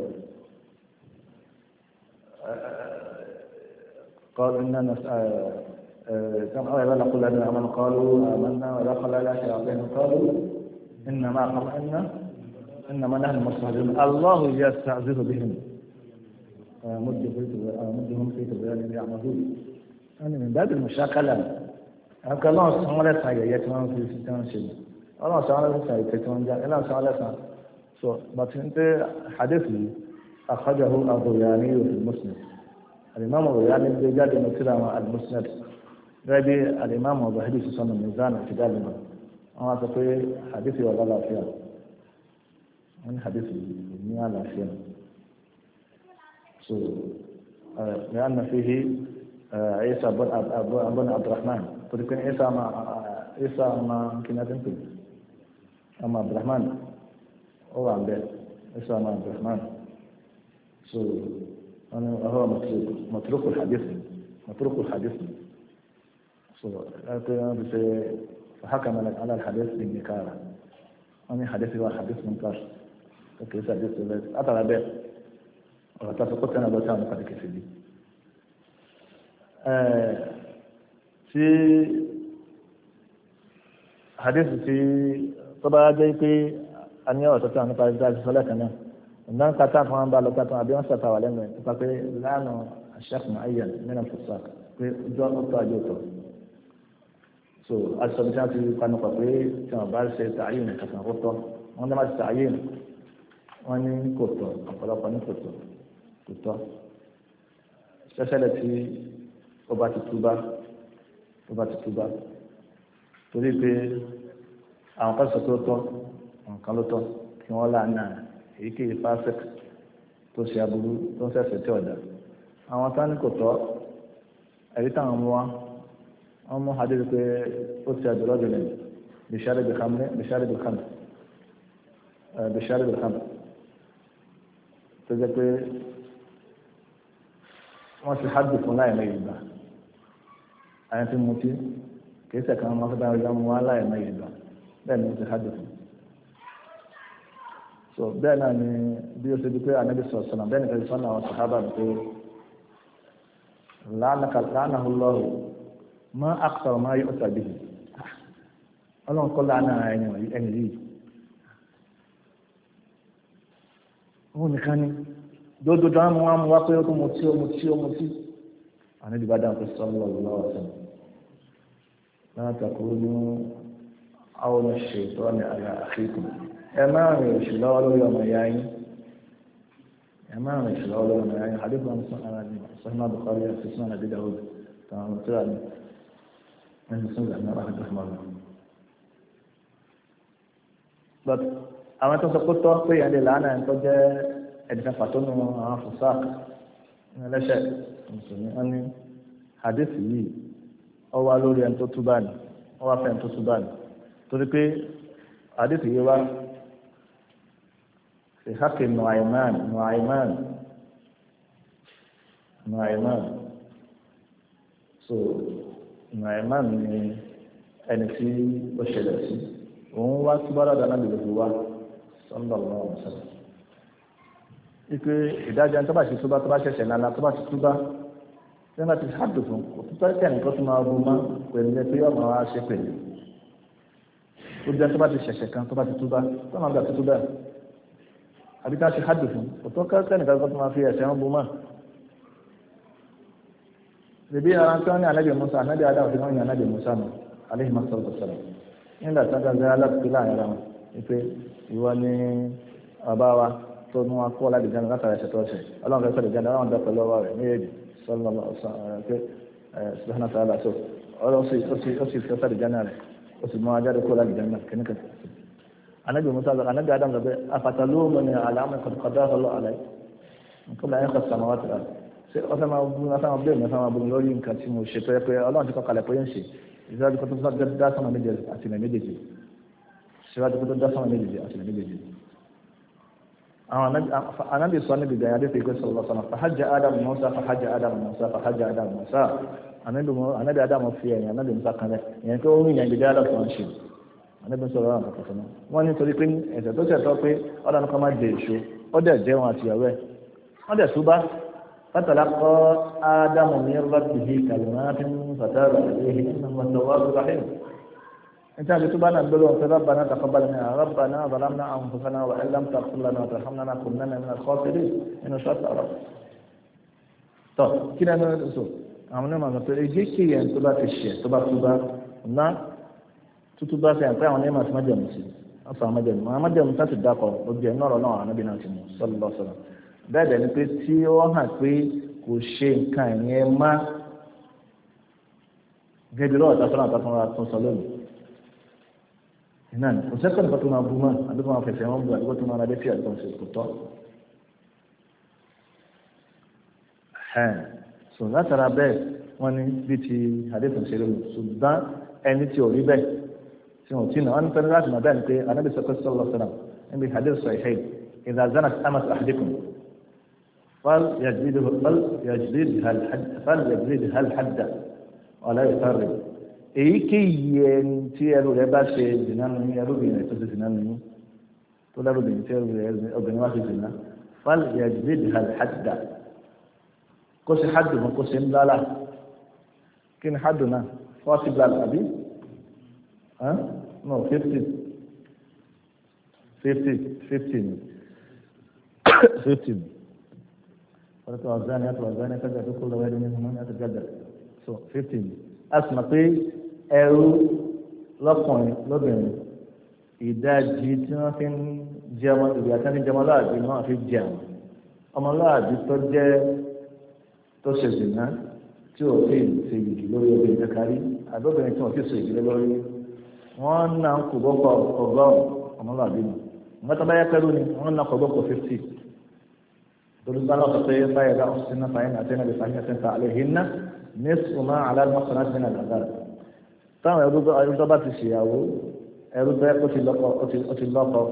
قال إننا نسأل كم أولا نقول لنا أمن قالوا آمنا ودخل على شياطين قالوا إنما قمعنا إنما نحن مستهزئون الله يستعزز بهم مدهم في طغيانهم يعمهون يعني من باب المشاكلة أنك الله سبحانه وتعالى يتمنى في ستان شيء الله سبحانه وتعالى يتمنى الله سبحانه وتعالى so but أنت حديثي أخرجه الرياني في المسند الإمام الرياني بجد مثل المسند غادي الإمام أبو حديث سنة الميزان اعتدال لنا أنا تقول حديثي ولا لا فيها من حديثي ما لا فيها so لأن فيه عيسى بن بن عبد الرحمن تقول عيسى ما عيسى ما يمكن أن تنقل أما عبد الرحمن هو عنده عيسى ما عبد الرحمن so أنا هو متروك متروك الحديث متروك الحديث so فحكم على الحديث بالنكارة أنا حديثي هو حديث منكر كيف حديث أتى به وتفقدت أنا بسام قد كفيلي في حديث في طبعا جاي في أن يوم تتعامل مع ذلك فلا كنا إنما كتاب فهم بالوقت أبي أنسى توالين تقول لأنه الشيخ معين من الفساق في جواب الطاجوتو so asọ̀bíṣà ti panu pọ̀ pé tí wọ́n bá ṣe tààyìn kankan kó tọ́ wọ́n dá má ti tààyìn wọ́n ní kò tọ́ ọ̀pọ̀lọpọ̀ ní kò tọ́ kò tọ́ ṣẹ́ṣẹ́lẹ̀ tí ó bá ti túbá ó bá ti túbá torí pé àwọn kan sọ pé ó tọ́ àwọn kan ló tọ́ kí wọ́n lànà èyíkéyìí fásitì tó ṣe aburú tó ń ṣẹ̀ṣẹ̀ tí ọ̀dà àwọn tán ní kò tọ́ ẹ̀rí táwọn mú wa wọ́n mú hadith pé ó ti àjọ lọ́dún lẹ́yìn bishari bilhamri bishari bilhamri bishari bilhamri tó jẹ́ pé wọ́n ti hadith fún láì mẹ́yìí gbà àyàn tí mo ti kìí sẹ̀ka wọn fẹ́ dáhùn ìyá mu wá láì mẹ́yìí gbà bẹ́ẹ̀ ni mo ti hadith fún so bẹ́ẹ̀ náà ni bí ó ṣe di pé anabi sọ̀rọ̀ sọ̀nà bẹ́ẹ̀ ni kẹ́sì sọ́nà àwọn sàhábà pé lánàá lọ́rùn ma akthar ma yu'ta bihi ọlọ́run kọ́ lánàá ẹni yìí wọn nìkan ni dódódó àwọn ọmọ wa mú wá pé ó tó mo tí ó mo tí ó mo tí àní ìdìbò dáhùn pé sallallahu alaihi wasallam la takunu awla shaytani ala akhikum ẹ máa rìn òṣì lọ́wọ́ lórí ọmọ ìyá yín ẹ máa rìn òṣì lọ́wọ́ lórí ọmọ ìyá yín hadith wọn sọ ara ní sọ́nà Bukhari àti sọ́nà Abi Dawud tàwọn tó rà ní ẹni sọ́nà ní ọ̀rọ̀ àjọ ìmọ̀lá. but àwọn tó sọ pé tọ́ pé ìyá lè lánà ẹ̀ tó jẹ́ ẹ̀dìkan pàtó nù àwọn fòsáàk ní ẹlẹ́ṣẹ̀ mùsùlùmí wọn ní hadith yìí ó wá lórí ẹni tó túbà ní ó wá fẹ́ ẹni tó túbà ní torí pé hadith yìí wá في حق نعيمان نعيمان نعيمان so Nu'ayman ni ẹni tí ó ṣẹlẹ̀ sí òun wá sí bọ́lá dáná lè fi wá sallallahu alaihi wasallam ipe ìdájọ́ ẹni tó bá ṣe túbá tó bá ṣẹ̀ṣẹ̀ nana tó bá ṣe túbá tí wọ́n bá ti ṣáàdùn fún òtútọ́ ẹ̀kẹ́ nìkan tó máa bú mọ́ pẹ̀lú ẹ pé ọmọ wa ṣe pẹ̀lú ó jẹ́ tó bá ti ṣẹ̀ṣẹ̀ kan tó bá ti túbá tó máa gbà tó túbá àbí ká ṣe hádùn fún òtún kẹ́kẹ́ nìkan tó máa fi ẹ̀sẹ̀ wọn bú mọ́ bèbí ara tí wọ́n ní anábì Musa anábì Adam tí wọ́n ní anábì Musa nù alayhi salatu wassalam nígbà tí wọ́n gbàgbé aláàbùkú láàrin ara wọn wípé ìwọ ní ọba wa tó mú wa kó láti jẹun látara ẹ̀ṣẹ̀ tó ṣẹ̀ ọlọ́run fẹ́ sọ̀rọ̀ jẹun ọlọ́run dẹ́ pẹ̀lú ọwọ́ rẹ̀ méjèèjì sọ́lọ́ pé subhanahu wa ta'ala so ọlọ́run ó sì fẹ́ sọ̀rọ̀ jẹun rẹ̀ ó sì mú ajáde kó láti jẹun kìnnìkan anabi Musa lọ anabi Adam lọ bẹ afatalumuni ala ma qad qadahu Allah alay nǹkan láyé kọ samawati rà ṣé ọsẹ máa bú ọsẹ máa bẹ́ẹ̀ mẹ́fà máa bú lórí nǹkan tí mo ṣe tó yẹ pé ọlọ́run ti kọ́ kalẹ̀ pé yẹn ṣe ìṣèwádìí kó tó dá sọ́mọ méje àti ilẹ̀ méjèèjì ìṣèwádìí kó tó dá sọ́mọ méjèèjì àti ilẹ̀ méjèèjì àwọn anábì sọ níbi ìgbà yàrá ìfẹ́ sallallahu alaihi wasallam fahajja Adam Musa fahajja Adam Musa fahajja Adam Musa anábì Adam fi ẹ̀yìn anábì Musa kan rẹ̀ ìyẹn tó ń yàn gbèdé àlọ́ fún ṣe anábì sọ̀rọ̀ àwọn àkàtà náà wọ́n ní torí pé ẹ̀sẹ̀ tó ṣẹ̀tọ́ pé ọ̀dà nìkan máa jẹ èso ó dẹ̀ jẹ́ wọn àti ìyàwó ẹ̀ wọ́n dẹ̀ túbá fatalaqa Adamu min rabbihi kalimatin fataba alayhi innahu at-tawwabur rahim انت بتبقى انا بقول ربنا تقبل منا ربنا ظلمنا انفسنا وان لم تغفر لنا وترحمنا لنكونن من الخاسرين ان شاء الله. طب كده انا نسو àwọn ọmọ tó lè jẹ́ kí ẹni tó bá ti ṣe tó bá tó bá ná tútú bá ṣe àpẹ àwọn ẹ̀ma tí wọ́n jẹun sí wọ́n sọ àwọn jẹun àwọn jẹun tá ti dákọ̀ lójú ẹ̀ nọ́ọ̀rọ̀ náà ànábì náà ti mú sallallahu alaihi wasallam bẹ́ẹ̀ dẹ̀ ni pé tí ó hàn pé kò ṣe nǹkan ìyẹn má gẹ́gẹ́ lọ́wọ́ tásán àtàkùn ra tún sọ lónìí náà kò sẹ́kọ̀ọ́ nípa tó máa bú mọ́ àdúgbò máa fẹsẹ̀ wọn bú àdúgbò tó máa rádé sí àdúgbò ṣe kò tọ́ so látara bẹ́ẹ̀ wọ́n ní bí ti àdéhùn ṣe lónìí ṣùgbọ́n ẹni tí ò rí bẹ́ẹ̀ tí wọ́n ti nà wọ́n ní pẹ́ẹ́ni láti máa bẹ́ẹ̀ ni pé anábì sọ́kọ́ sallallahu alaihi wasallam níbi àdéhùn sọ ìṣe idha zanat amat ahadukum fal yajlidha al-hadda wa la yufarrid èyíkéyìí ẹni tí ẹrú rẹ̀ bá ṣe zina nù ní ẹrúbìnrin rẹ̀ tó ṣe zina nù ní tó lẹ́rúbìnrin tí ẹrú rẹ̀ obìnrin wá ṣe zina fal yajlidha al-hadda kó ṣe hádùn mọ́ kó ṣe ń lálà kí ni hádùn náà forty blala àbí no fifty fifty fifty ni fifty ni wọ́n ti wà zani àti wà zani kájà tó kó lọ́wọ́ ẹni nínú ní àti gájà so fifty ni a sì mọ̀ pé ẹrú lọ́kùnrin lóbìnrin ìdajì tí wọ́n fi ń jẹun ìgbà tí wọ́n fi ń jẹun ọmọlúwàbí ni wọ́n fi jẹun ọmọlúwàbí tó jẹ́ tó ṣe zìnà tí ò fi ṣe ìdí lórí obìnrin kankarí àbẹ́bìnrin tí wọ́n ti ṣe ìdí lórí wọ́n náà ń kó bọ́kọ̀ ọgọ́rùn-ún ọmọlúwàbí ni wọ́n tó bá yẹ pẹ́rú ni wọ́n náà kó bọ́kọ̀ fifty torí bá lọ́sọ̀ pé báyìí dá ọ̀sìn náà fàyín àti ẹ̀nà ìfàyín àti ẹ̀ńtà àlẹ́ yìí ná ní sùnmọ́ aláàmọ́sán láti nínú àgbàdo táwọn ẹrú tó bá ti ṣèyàwó ẹrú bẹ́ẹ̀ ó ti lọ́kọ ó ti lọ́kọ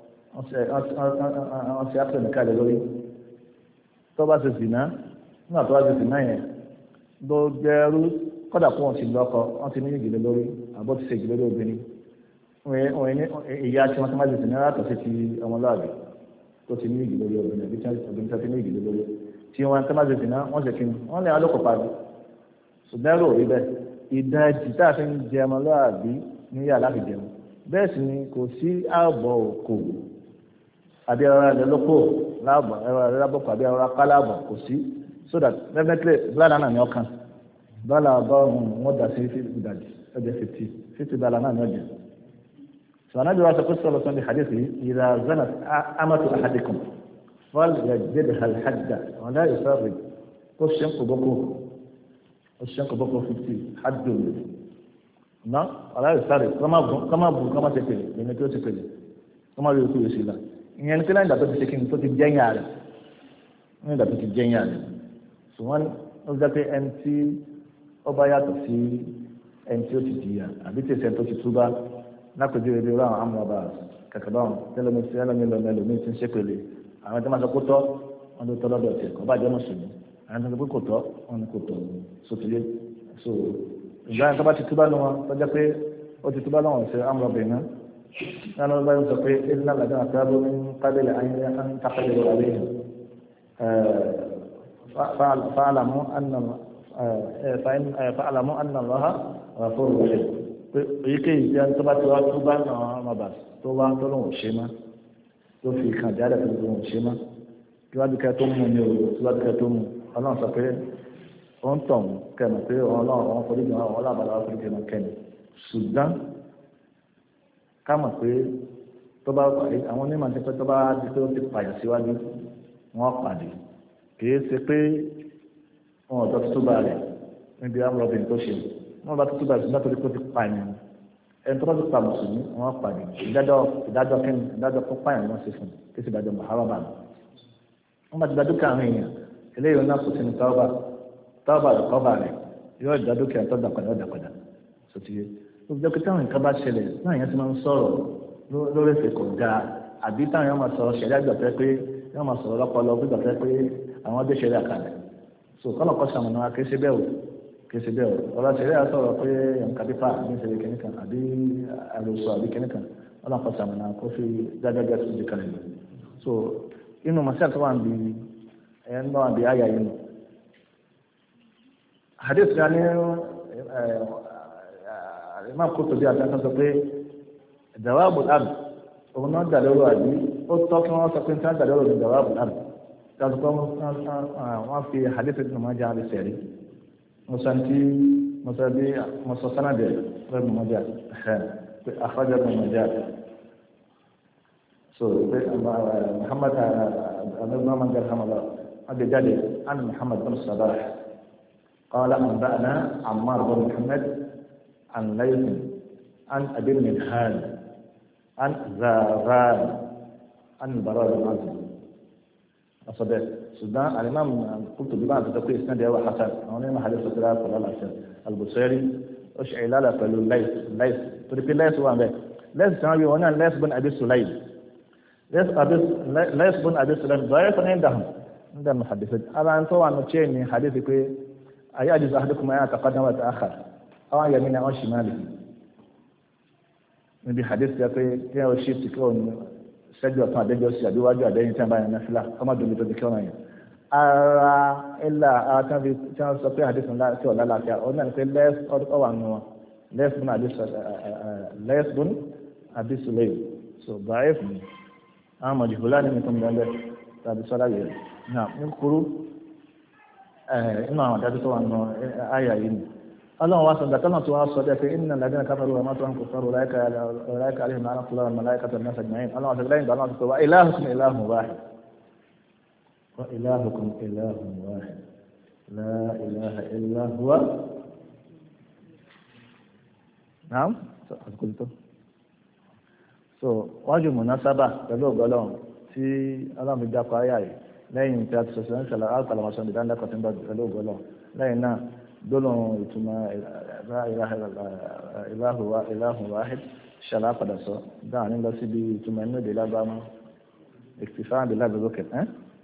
wọ́n ti ápẹ́ nìkan lè lórí tó bá ti zìnà nígbà tó bá ti zìnà yẹn gbogbo ẹrú kọ́dà kó wọ́n ti lọ́kọ wọ́n ti ní ìgbìlẹ̀ lórí àbọ̀ ti ṣe ìgbìlẹ̀ lórí obìnrin ìyá tí wọ́n ti máa ti zìnà látọ̀ sí ti ọmọlúwàbí tó ti ní ìgbìlẹ̀ lórí obìnrin àbí obìnrin tó ti ní ìgbìlẹ̀ lórí tí wọ́n ti máa ti zìnà wọ́n ṣe kíni wọ́n lè alókò padì ṣùgbọ́n ẹrú òrí bẹ́ẹ̀ ìdajì tá a fi ń jẹ ọmọlúwàbí níyà láti jẹun bẹ́ẹ̀ sì ni kò sí ààbọ̀ òkò àbí ẹ̀rọ rẹ̀ lóko láàbọ̀ ẹ̀rọ rẹ̀ lábọ̀kọ̀ àbí ẹ̀rọ akáláàbọ̀ kò sí so that definitely blala náà ní ọkàn blala ọgọ́rùn-ún wọ́n dà sí ìdajì ẹ̀jẹ̀ fifty fifty blala náà ní ọjà sọ̀rọ̀ àjọ wa sọ pé sọ̀rọ̀ sọ̀rọ̀ hadith yìí ìlà zana amatu ahadikum fal yajidha al-hadda wa la yusarrid kó ṣe ń kó bọ́kọ̀ ó ṣe ń kó bọ́kọ̀ fifty haddu na ala yusarrid kama bu kama bu kama ṣe pèlè lẹ́ni tó ṣe pèlè kama rí okú yóò ṣe la ìyẹn ní kíláà ìgbà tó ti ṣe kí ni tó ti jẹ́yìn rẹ̀ ní ìgbà tó ti jẹ́yìn rẹ̀ ṣùgbọ́n ó jẹ́ pé ẹni tí ó bá yàtọ̀ sí ẹni tí ó ti jìyà àbí tí ìṣẹ́ tó ti túbá lápèjú rẹ̀ bí ó ráwọn amúrọ̀bà kàkà báwọn tẹ́lẹ̀mí sí ẹlẹ́mí lọ́mọ ẹlòmí ti ń ṣe pèlè àwọn tí wọ́n sọ kó tọ́ wọ́n ló tọ́ lọ́dọ̀ tiẹ̀ kọ́ bá jẹ́ mùsùlùmí àwọn tó sọ pé kò tọ́ wọ́n ní kò tọ́ sótìlé so ìgbà yẹn tó bá ti túbá lọ wọn tó jẹ́ pé ó ti túbá lọ́wọ́ ṣe amúrọ̀bà iná nánú bá yẹn sọ pé ilé àgbàdo àtàbó ní kábílẹ̀ ayé ń tàkàlẹ̀ àlẹ́ فاعلموا أن فإن فاعلموا أن الله غفور رحيم èyíkéyìí jẹ́ tó bá ti wá tó bá náà ọmọ bá tó wá tó lóun ṣe má tó fi kàn jáde tó lóun ṣe má kí wá dúkẹ́ tó mú ní òru tí wá dúkẹ́ tó mú ọlọ́run sọ pé ó ń tàn kẹ́nu pé ọlọ́run ọ̀hún foríjì wọn ọlọ́run àbálá wọn foríjì wọn kẹ́nu ṣùgbọ́n ká mọ̀ pé tó bá àwọn onímọ̀ ti pẹ́ tó bá di pé ó ti pààyàn síwájú wọn pàdé kìí ṣe pé wọn ọ̀dọ́ tó bá rẹ̀ níbi amúrọ̀bìn tó ṣe wọn bá tó bá rẹ̀ nígbà tó kó ti pa ẹ̀yìn ẹni tó bá tó pa mùsùlùmí wọn pàdé ìdájọ́ ìdájọ́ kẹ́ni ìdájọ́ kó pààyàn wọn ṣe fún kí sì dájọ́ mọ̀hárọ́bà ni wọn bá ti dájọ́ káàrin èèyàn eléyìí náà kò sínú tọ́ọ̀bà tọ́ọ̀bà rẹ̀ kọ́ọ̀bà rẹ̀ yóò dájọ́ kí ẹ̀tọ́ dàpadà dàpadà sòtìyẹ ó fi jẹ́ pé táwọn nǹkan bá ṣẹlẹ̀ náà yẹn ti máa ń sọ̀rọ̀ lórí ẹ̀sẹ̀ kò dáa àbí táwọn yóò máa sọ̀rọ̀ ṣẹ̀rí àgbàfẹ́ pé yóò máa sọ̀rọ̀ lọ́pọ̀lọ́ bí gbàfẹ́ pé àwọn ọdẹ ṣẹ̀rí àkàlẹ̀ so kọ́nà kọ́ sàmùnà wa kì í ṣe bẹ́ẹ̀ o kì í ṣe bẹ́ẹ̀ o ọ̀rọ̀ ṣẹ̀rí àsọ̀rọ̀ pé nǹkan pípa ní ìṣẹ̀lẹ̀ kìnìkan àbí àlòsọ àbí kìnìkan kọ́nà kọ́ sàmùnà kó fi gágágá sí ìdí kalẹ̀ lọ so inú masíà tó wà ń bi ẹ̀ ń bá wà ń bi àyà yìí nù hadith ya ni imam Qurtubi àti àtúntò pé jawabul abd òun náà dà lórí àbí ó tọ́ kí wọ́n sọ pé níta dà lórí jawabul abd dájú pé wọ́n fi hadith Ibn Majah àbí sẹ̀rí mọ̀sántí mọ̀sábí mọ̀sọ̀sánàbẹ̀ rẹ̀ Ibn Majah pé akhraja Ibn Majah so pé Muhammad abdulrahman garhamala abduljáde an Muhammad bin Sabah قال أنبأنا عمار بن محمد عن ليث عن أبي المنهال عن زاران عن البراء بن عازب أصدق السودان الإمام قلت ببعض تقوي إسناد هو حسن هنا ما حديث ثلاثة ولا العشر البصيري إيش علالة قالوا ليث ليث ترى ليث هو عندك ليث سامي هنا ليث بن أبي سليم ليث أبي ليث بن أبي سليم ضعيف عندهم عند المحدثين أنا أنتوا عن متشيني حديثك أيعجز أحدكم أن يتقدم ويتأخر أو عن يمينه أو شماله níbi hadith yẹ pé kí ẹ ṣe ti kí ọ ṣẹ́jú ọ̀tún àdéjọ́ sí àbíwájú àdéyìn tí wọ́n bá yẹn náà fìlà kọ́mọ́dún mi tó ti kí ọ̀nà yẹn. ara ilà ara tí wọ́n sọ pé hadith ńlá tí ọ̀la láàfíà ọ náà ní pé ọ̀wà nù wọn lẹ́sbùn àbísùlẹ̀yìn so bàáyé fún mi àwọn mọ̀jùfúlá ní mi tó ń bẹ́ẹ̀ tàbí sọ́dá yẹn náà ní kúrú inú àwọn àdájọ́ tó wà nù àyà yìí ni. الله واسع ذكرنا تواصل في إن الذين كفروا وماتوا عن كفار أولئك أولئك عليهم لعنة الله والملائكة والناس أجمعين الله واسع لين بأن الله وإلهكم إله واحد وإلهكم إله واحد لا إله إلا هو نعم قلت so wájú munasaba pẹ̀lú ọgọ́lọ́run tí ọlọ́run fi dákọ̀ ayé àyè lẹ́yìn tí a ti sọ̀sọ̀ ń ṣẹlẹ̀ alùpàlàmọ́sọ̀ ìdánilẹ́kọ̀ọ́ tí ń bọ̀ pẹ̀lú ọgọ́lọ́run lẹ́yìn náà دولهم ثم لا إله إلا إله إله واحد شلا قدسه دعني لا سبي ثم إنه دلا بام اكتفاء بالله بذكر ها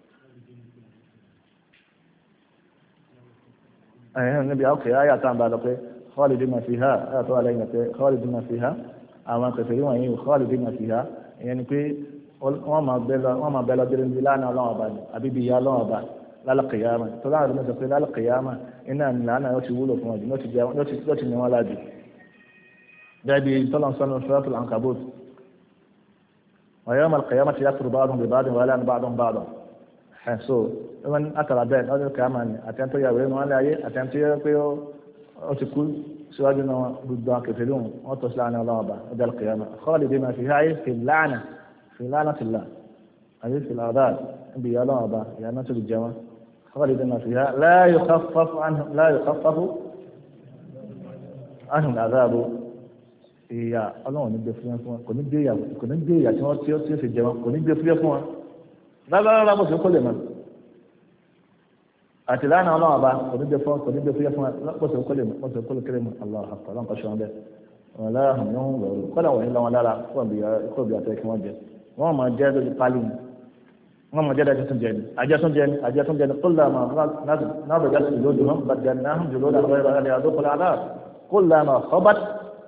أيه النبي أوكي آية تام بالك خالدين فيها آية علينا خالدين فيها أما كثيرون يعني خالدين فيها يعني كي وما بلا وما بلا درن بلانا الله أبدا أبي بيا الله أبدا lálàkìyàmà tó láàrin ọdún mẹ́sàn pé lálàkìyàmà iná ìlànà yóò ti wúlò fún ọdún yóò ti ní wọn láàjù bẹ́ẹ̀bi tọ́lọ̀sọ́nù suratul Ankabut wa yawma al-qiyamati yakfuru ba'duhum bi ba'din wa yal'anu ba'duhum ba'dan so wọn àtàrà bẹ́ẹ̀ lọ́dún kìyàmà ni àtẹ́ntó yàwó ẹnu wọn láyé àtẹ́ntó yẹ pé ó ti kú síwájú náà gbogbo akẹ́fẹ́ lóhùn wọn tó síláàánú ọlọ́wọ́ba ọjọ́ al-qiyamah khalidina fiha fi al-la'na fi la'natillah àyè fi al-'adhab ibi ìyá ọlọ́wọ́ba ìyá náà tó lè jẹ wọn خالدين فيها لا يخفف عنهم لا يخفف عنهم العذاب ìyà Ọlọ́run ní gbé fúyẹ́ fún wọn kò ní gbé ìyà kò ní gbé ìyà tí wọ́n tí ó tí ó fi jẹ wọn kò ní gbé fúyẹ́ fún wọn rárá bó ṣe kó lè mọ̀ àti lánàá Ọlọ́run àbá kò ní gbé fún kò ní gbé fúyẹ́ fún wọn bó ṣe kó lè mọ̀ bó ṣe kó lè kéré mọ̀ Allahu akbar Ọlọ́run kọ́ ṣe wọn bẹ́ẹ̀ wọn lára hàn ní wọn lọ́rùn kọ́dà wọ̀nyí lọ́wọ́ lára kó bí àtẹ́ kí wọ́n jẹ wọ́n máa jẹ́ lórí pálí wọ́n máa jẹ́ dájú tún jẹ ní ajẹ́ tún jẹ ní ajẹ́ tún jẹ ní kólà máa náà bẹ̀jẹ̀ sí lójú hàn bàjẹ́ náà hàn jùlọ lára ẹ̀rọ ẹ̀rọ ẹ̀rọ kọ́lá àlá kólà máa kọ́bát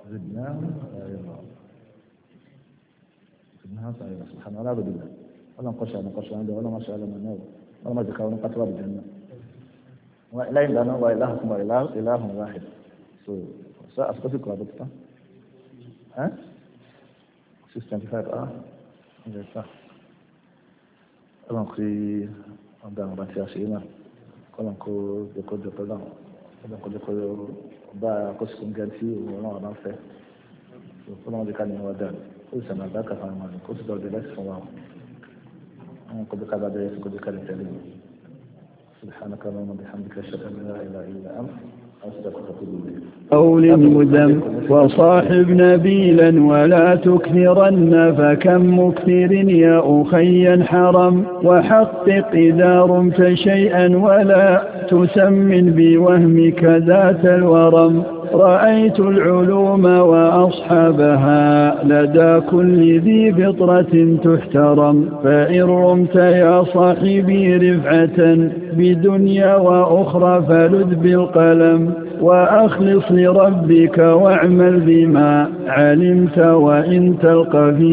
سبحان الله بالله ولا نقشع نقشع عنده ولا ما شاء الله من نور ولا ما ذكر ولا قتوى بالجنة ولا عندنا وإلهكم وإله إله واحد so سأسقطك وابدك ها سيستم في فاير آه إذا صح أنا كي عندنا بنتي عشينا كلام كو دكتور دكتور كلام كو دكتور با كوسكم جالسي ولا ما نعرفه كلام ذكر نوع ده كل سنة ذاك فاهم كل سنة ده لسه فاهم كل كذا ده كل كذا تاني سبحانك اللهم وبحمدك أشهد أن لا إله إلا أنت أستغفرك وأتوب إليك قول مذم وصاحب نبيلا ولا تكثرن فكم مكثر يا أخي حرم وحقق إذا رمت شيئا ولا تسمن بوهمك ذات الورم رأيت العلوم وأصحابها لدى كل ذي فطرة تحترم. فإن رمت يا صاحبي رفعة بدنيا وأخرى فلذ بالقلم، وأخلص لربك واعمل بما علمت، وإن تلقى في